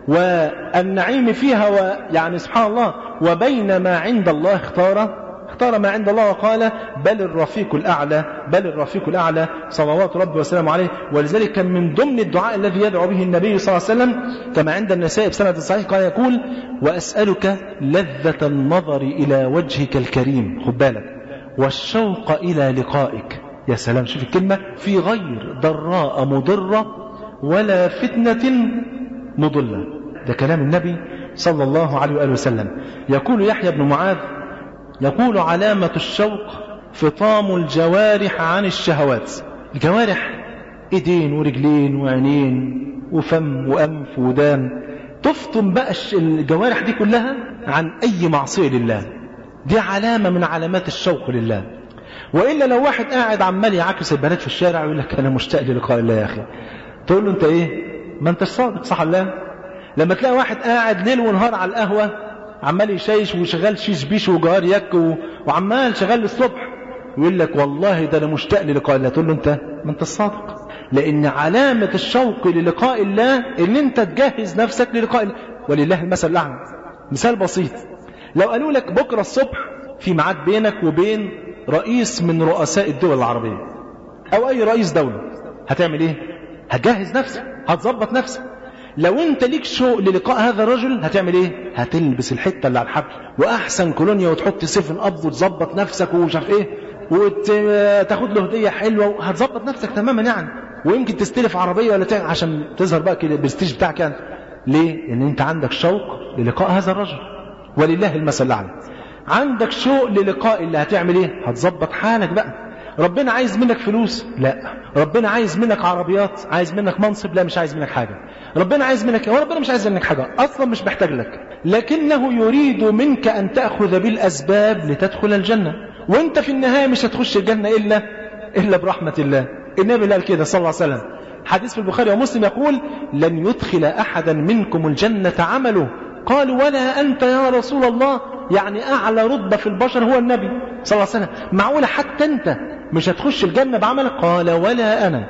والنعيم فيها، ويعني سبحان الله، وبين ما عند الله، اختار ما عند الله وقال بل الرفيق الأعلى، بل الرفيق الأعلى صلوات ربي وسلامه عليه. ولذلك كان من ضمن الدعاء الذي يدعو به النبي صلى الله عليه وسلم كما عند النسائي بسند صحيح، قال يقول: وأسألك لذة النظر إلى وجهك الكريم، خد بالك، والشوق إلى لقائك. يا سلام، شوف الكلمة، في غير ضراء مضرة ولا فتنة مضلة. ده كلام النبي صلى الله عليه وآله وسلم. يقول يحيى بن معاذ، يقول: علامة الشوق فطام الجوارح عن الشهوات. الجوارح ايدين ورجلين وعينين وفم وأنف ودان، تفطم بقى الجوارح دي كلها عن أي معصية لله. دي علامة من علامات الشوق لله. وإلا لو واحد قاعد عمال يعكس البنات في الشارع ويقول لك أنا مشتاق للقاء الله يا أخي، تقول له أنت إيه؟ ما أنت صادق، صح الله؟ لما تلاقي واحد قاعد ليل ونهار على القهوة عمال يشيش وشغال شيش بيش وجار يك وعمال شغال للصبح، ويقول لك والله ده أنا مشتاق للقاء الله، تقول له أنت ما أنت الصادق. لأن علامة الشوق للقاء الله إن أنت تجهز نفسك للقاء الله. ولله المثل الأعلى. مثال بسيط، لو قالوا لك بكرة الصبح في ميعاد بينك وبين رئيس من رؤساء الدول العربية أو أي رئيس دولة، هتعمل إيه؟ هتجهز نفسك، هتظبط نفسك. لو انت ليك شوق للقاء هذا الرجل هتعمل ايه؟ هتلبس الحته اللي على الحبل واحسن كولونيا وتحط سيف الاب وتظبط نفسك ومش عارف ايه وتاخد له هديه حلوه وهتظبط نفسك تماما يعني، ويمكن تستلف عربيه ولا تعمل عشان تظهر بقى كده البرستيج بتاعك يعني. ليه؟ ان انت عندك شوق للقاء هذا الرجل، ولله المثل الاعلى. عندك شوق للقاء اللي هتعمل ايه؟ هتظبط حالك بقى. ربنا عايز منك فلوس؟ لا. ربنا عايز منك عربيات؟ عايز منك منصب؟ لا، مش عايز منك حاجه. ربنا عايز منك، وربنا مش عايز منك حاجه اصلا، مش محتاج لك، لكنه يريد منك ان تاخذ بالاسباب لتدخل الجنه، وانت في النهايه مش هتخش الجنه الا برحمه الله. النبي قال كده صلى الله عليه وسلم، حديث في البخاري ومسلم يقول: لن يدخل احدا منكم الجنه عمله. قالوا: ولا انت يا رسول الله؟ يعني اعلى رتبه في البشر هو النبي صلى الله عليه وسلم، معقوله حتى انت مش هتخش الجنه بعملك؟ قال: ولا انا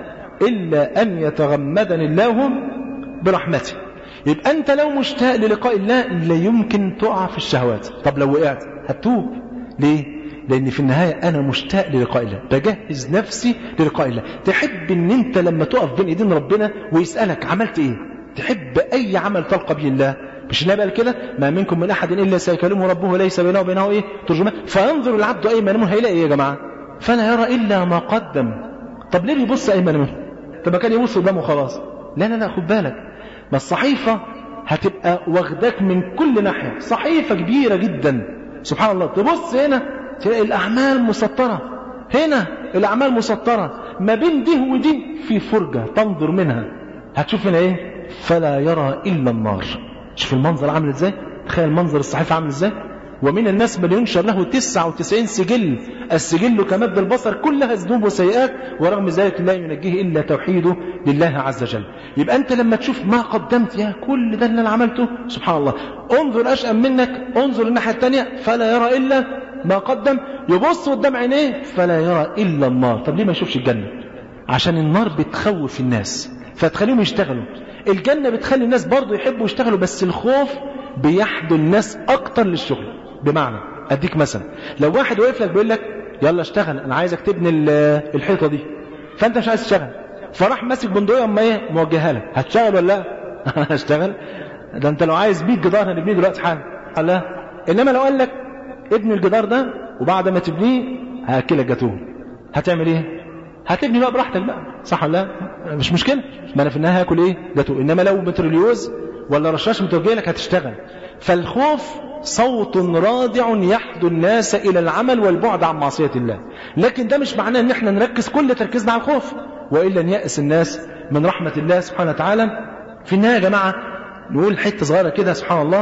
الا ان يتغمدني الله برحمته. يبقى انت لو مشتاق للقاء الله لا يمكن تقع في الشهوات. طب لو وقعت هتتوب. ليه؟ لان في النهايه انا مشتاق للقاء الله، بجهز نفسي للقاء الله. تحب ان انت لما تقف بين ايدين ربنا ويسالك عملت ايه، تحب اي عمل تلقى به الله. مش النبي قال كده: ما منكم من احد الا سيكلمه ربه ليس بينه وبينه ايه ترجمان، فينظر العبد ايمن منه، هيلاقي ايه يا جماعه؟ فلا يرى الا ما قدم. طب ليه بيبص ايمن منه؟ طب ما كان يبص قدامه خلاص. لا خد بالك، ما الصحيفه هتبقى واخداك من كل ناحيه، صحيفه كبيره جدا سبحان الله. تبص هنا تلاقي الاعمال مسطره، هنا الاعمال مسطره، ما بين دي ودي في فرجه تنظر منها. هتشوف هنا ايه؟ فلا يرى الا النار. شوف المنظر عامل ازاي، تخيل منظر الصحيفه عامل ازاي. ومن الناس من ينشر له 99 سجل، السجل كمد البصر كلها ذنوب وسيئات، ورغم ذلك لا ينجيه إلا توحيده لله عز وجل. يبقى أنت لما تشوف ما قدمت، يا كل ده اللي أنا عملته سبحان الله، انظر أشأم منك، انظر الناحية الثانية فلا يرى إلا ما قدم، يبص قدام عينيه فلا يرى إلا النار. طب ليه ما يشوفش الجنة؟ عشان النار بتخوف الناس فتخليهم يشتغلوا، الجنة بتخلي الناس برضو يحبوا يشتغلوا، بس الخوف بيحدو الناس أكتر للشغل. بمعنى أديك مثلا، لو واحد وقف لك بيقول لك يلا اشتغل، أنا عايزك تبني الحيطة دي، فأنت مش عايز تشتغل، فراح ماسك بندقية أما إيه موجهها لك، هتشتغل ولا لا؟ هشتغل؟ ده أنت لو عايز 100 جدار هنبنيه دلوقتي حالا. لا. إنما لو قال لك ابني الجدار ده وبعد ما تبنيه هاكلك جاتوه، هتعمل إيه؟ هتبني بقى براحتك بقى، صح ولا لا؟ مش مشكلة، ما أنا في النهاية هاكل إيه؟ جاتوه. إنما لو متروليوز ولا رشاش متوجه لك هتشتغل. فالخوف صوت رادع يحدو الناس إلى العمل والبعد عن معصية الله، لكن ده مش معناه ان احنا نركز كل تركيزنا على الخوف، وإلا يأس الناس من رحمة الله سبحانه وتعالى. في النهاية يا جماعة نقول حتة صغيرة كده سبحان الله،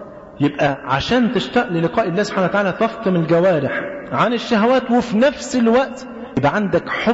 يبقى عشان تشتاق للقاء الله سبحانه وتعالى تفطم الجوارح عن الشهوات، وفي نفس الوقت يبقى عندك حب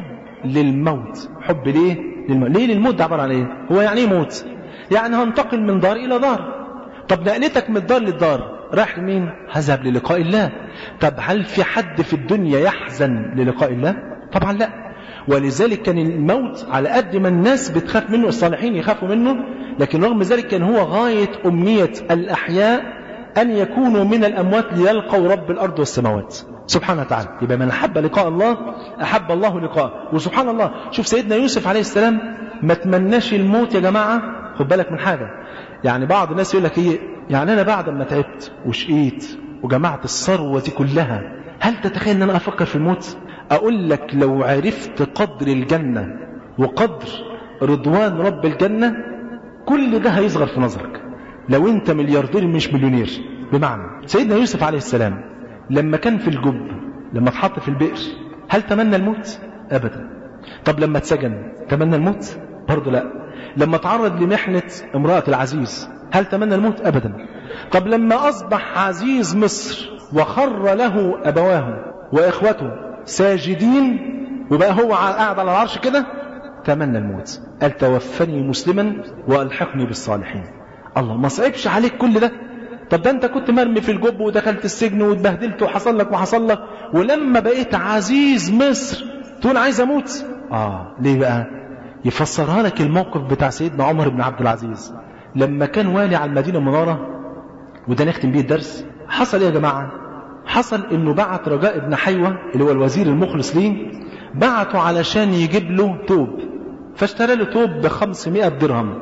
للموت. حب ليه؟ ليه للموت؟ ده عبارة عن ايه؟ هو يعني ايه موت؟ يعني هنتقل من دار إلى دار. طب نقلتك من الدار للدار رايح لمين؟ هذهب للقاء الله. طب هل في حد في الدنيا يحزن للقاء الله؟ طبعا لا. ولذلك كان الموت على قد ما الناس بتخاف منه، الصالحين يخافوا منه، لكن رغم ذلك كان هو غاية أمنية الأحياء أن يكونوا من الأموات ليلقوا رب الأرض والسماوات سبحانه وتعالى. يبقى من أحب لقاء الله أحب الله لقاءه. وسبحان الله شوف سيدنا يوسف عليه السلام ما تمناش الموت يا جماعة. خد بالك من حاجة، يعني بعض الناس يقول لك ايه، يعني انا بعد ما تعبت وشقيت وجمعت الثروة دي كلها هل تتخيل ان انا افكر في الموت؟ اقول لك لو عرفت قدر الجنة وقدر رضوان رب الجنة كل ده هيصغر في نظرك لو انت ملياردير مش مليونير. بمعنى سيدنا يوسف عليه السلام لما كان في الجب، لما اتحط في البئر، هل تمنى الموت؟ ابدا. طب لما اتسجن تمنى الموت؟ برضه لا. لما تعرض لمحنة امرأة العزيز هل تمنى الموت؟ أبدا. طب لما أصبح عزيز مصر وخر له أبواه وإخوته ساجدين وبقى هو قاعد على العرش كده، تمنى الموت، قال توفني مسلما وألحقني بالصالحين. الله، ما صعبش عليك كل ده؟ طب ده أنت كنت مرمي في الجب ودخلت السجن واتبهدلت وحصل لك وحصل لك، ولما بقيت عزيز مصر تقول عايز أموت؟ ليه بقى؟ يفسرها لك الموقف بتاع سيدنا عمر بن عبد العزيز لما كان والي على المدينة المنورة، وده نختم بيه الدرس. حصل ايه يا جماعة؟ حصل انه بعت رجاء بن حيوة اللي هو الوزير المخلص ليه، بعته علشان يجيب له توب، فاشترى له توب ب500 درهم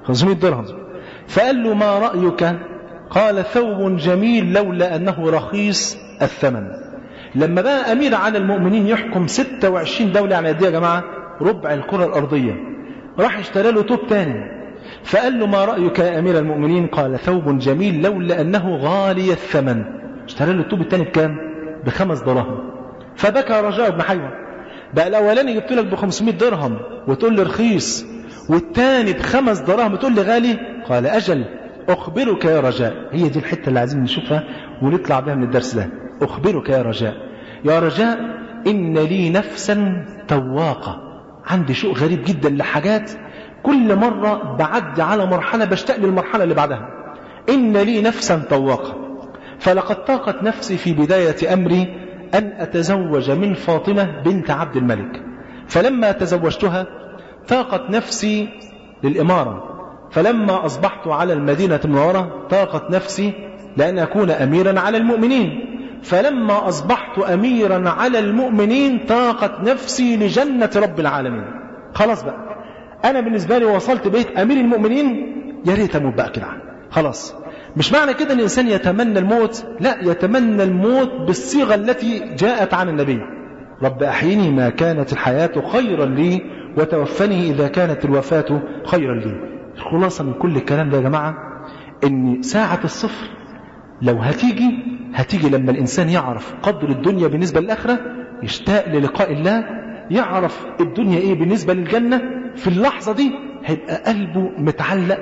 500 درهم. فقال له ما رأيك؟ قال ثوب جميل لولا أنه رخيص الثمن. لما بقى أمير على المؤمنين يحكم 26 دولة، يعني قد ايه يا جماعة؟ ربع الكرة الأرضية. راح اشترى له توب تاني، فقال له ما رأيك يا أمير المؤمنين؟ قال ثوب جميل لولا أنه غالي الثمن. اشترى له التوب التاني بكام؟ ب5 دراهم. فبكى رجاء بن حيوة. بقى الأولاني جبت لك ب500 درهم وتقول لي رخيص، والتاني ب5 دراهم وتقول لي غالي. قال أجل أخبرك يا رجاء. هي دي الحتة اللي عايزين نشوفها ونطلع بها من الدرس ده. أخبرك يا رجاء، يا رجاء إن لي نفسا تواقة. عندي شوق غريب جدا لحاجات، كل مرة بعدي على مرحلة بشتاق للمرحلة اللي بعدها. إن لي نفسا تواقة، فلقد طاقت نفسي في بداية أمري أن أتزوج من فاطمة بنت عبد الملك، فلما تزوجتها طاقت نفسي للإمارة، فلما أصبحت على المدينة المنورة طاقت نفسي لأن أكون أميرا على المؤمنين، فلما أصبحت أميرا على المؤمنين طاقت نفسي لجنة رب العالمين. خلاص بقى أنا بالنسبة لي وصلت بيت أمير المؤمنين، يا ريت أموت بقى كده خلاص. مش معنى كده أن الإنسان يتمنى الموت، لا، يتمنى الموت بالصيغة التي جاءت عن النبي: رب أحيني ما كانت الحياة خيرا لي وتوفني إذا كانت الوفاة خيرا لي. الخلاصة من كل الكلام ده يا جماعة أن ساعة الصفر لو هتيجي لما الإنسان يعرف قدر الدنيا بالنسبة للآخرة، يشتاق للقاء الله، يعرف الدنيا إيه بالنسبة للجنة. في اللحظة دي هيبقى قلبه متعلق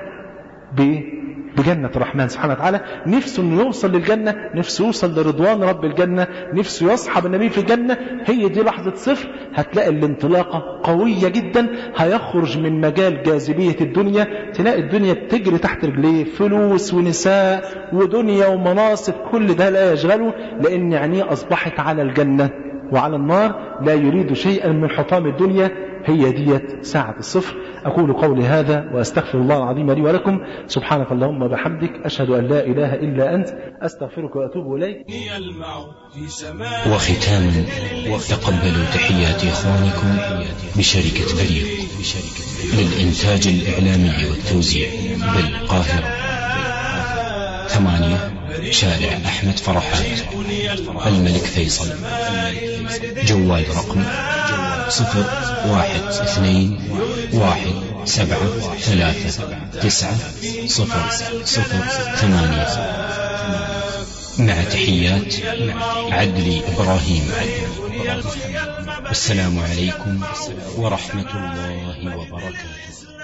بجنة الرحمن سبحانه وتعالى، نفسه انه يوصل للجنة، نفسه يوصل لرضوان رب الجنة، نفسه يصحب النبي في الجنة. هي دي لحظة صفر، هتلاقي الانطلاقة قوية جدا، هيخرج من مجال جاذبية الدنيا، تلاقي الدنيا بتجري تحت رجليه، فلوس ونساء ودنيا ومناصب، كل ده لا يشغله، لأن عينيه أصبحت على الجنة وعلى النار، لا يريد شيئا من حطام الدنيا. هي ديت ساعة الصفر. أقول قولي هذا وأستغفر الله العظيم لي ولكم. سبحانك اللهم وبحمدك، أشهد أن لا إله إلا أنت، أستغفرك وأتوب إليك. وختاما، تقبلوا تحيات إخوانكم بشركة بريق للإنتاج الإعلامي والتوزيع بالقاهرة، 8 شارع أحمد فرحات الملك فيصل. جوال رقم 0112733908. مع تحيات عدلي إبراهيم. السلام عليكم ورحمة الله وبركاته.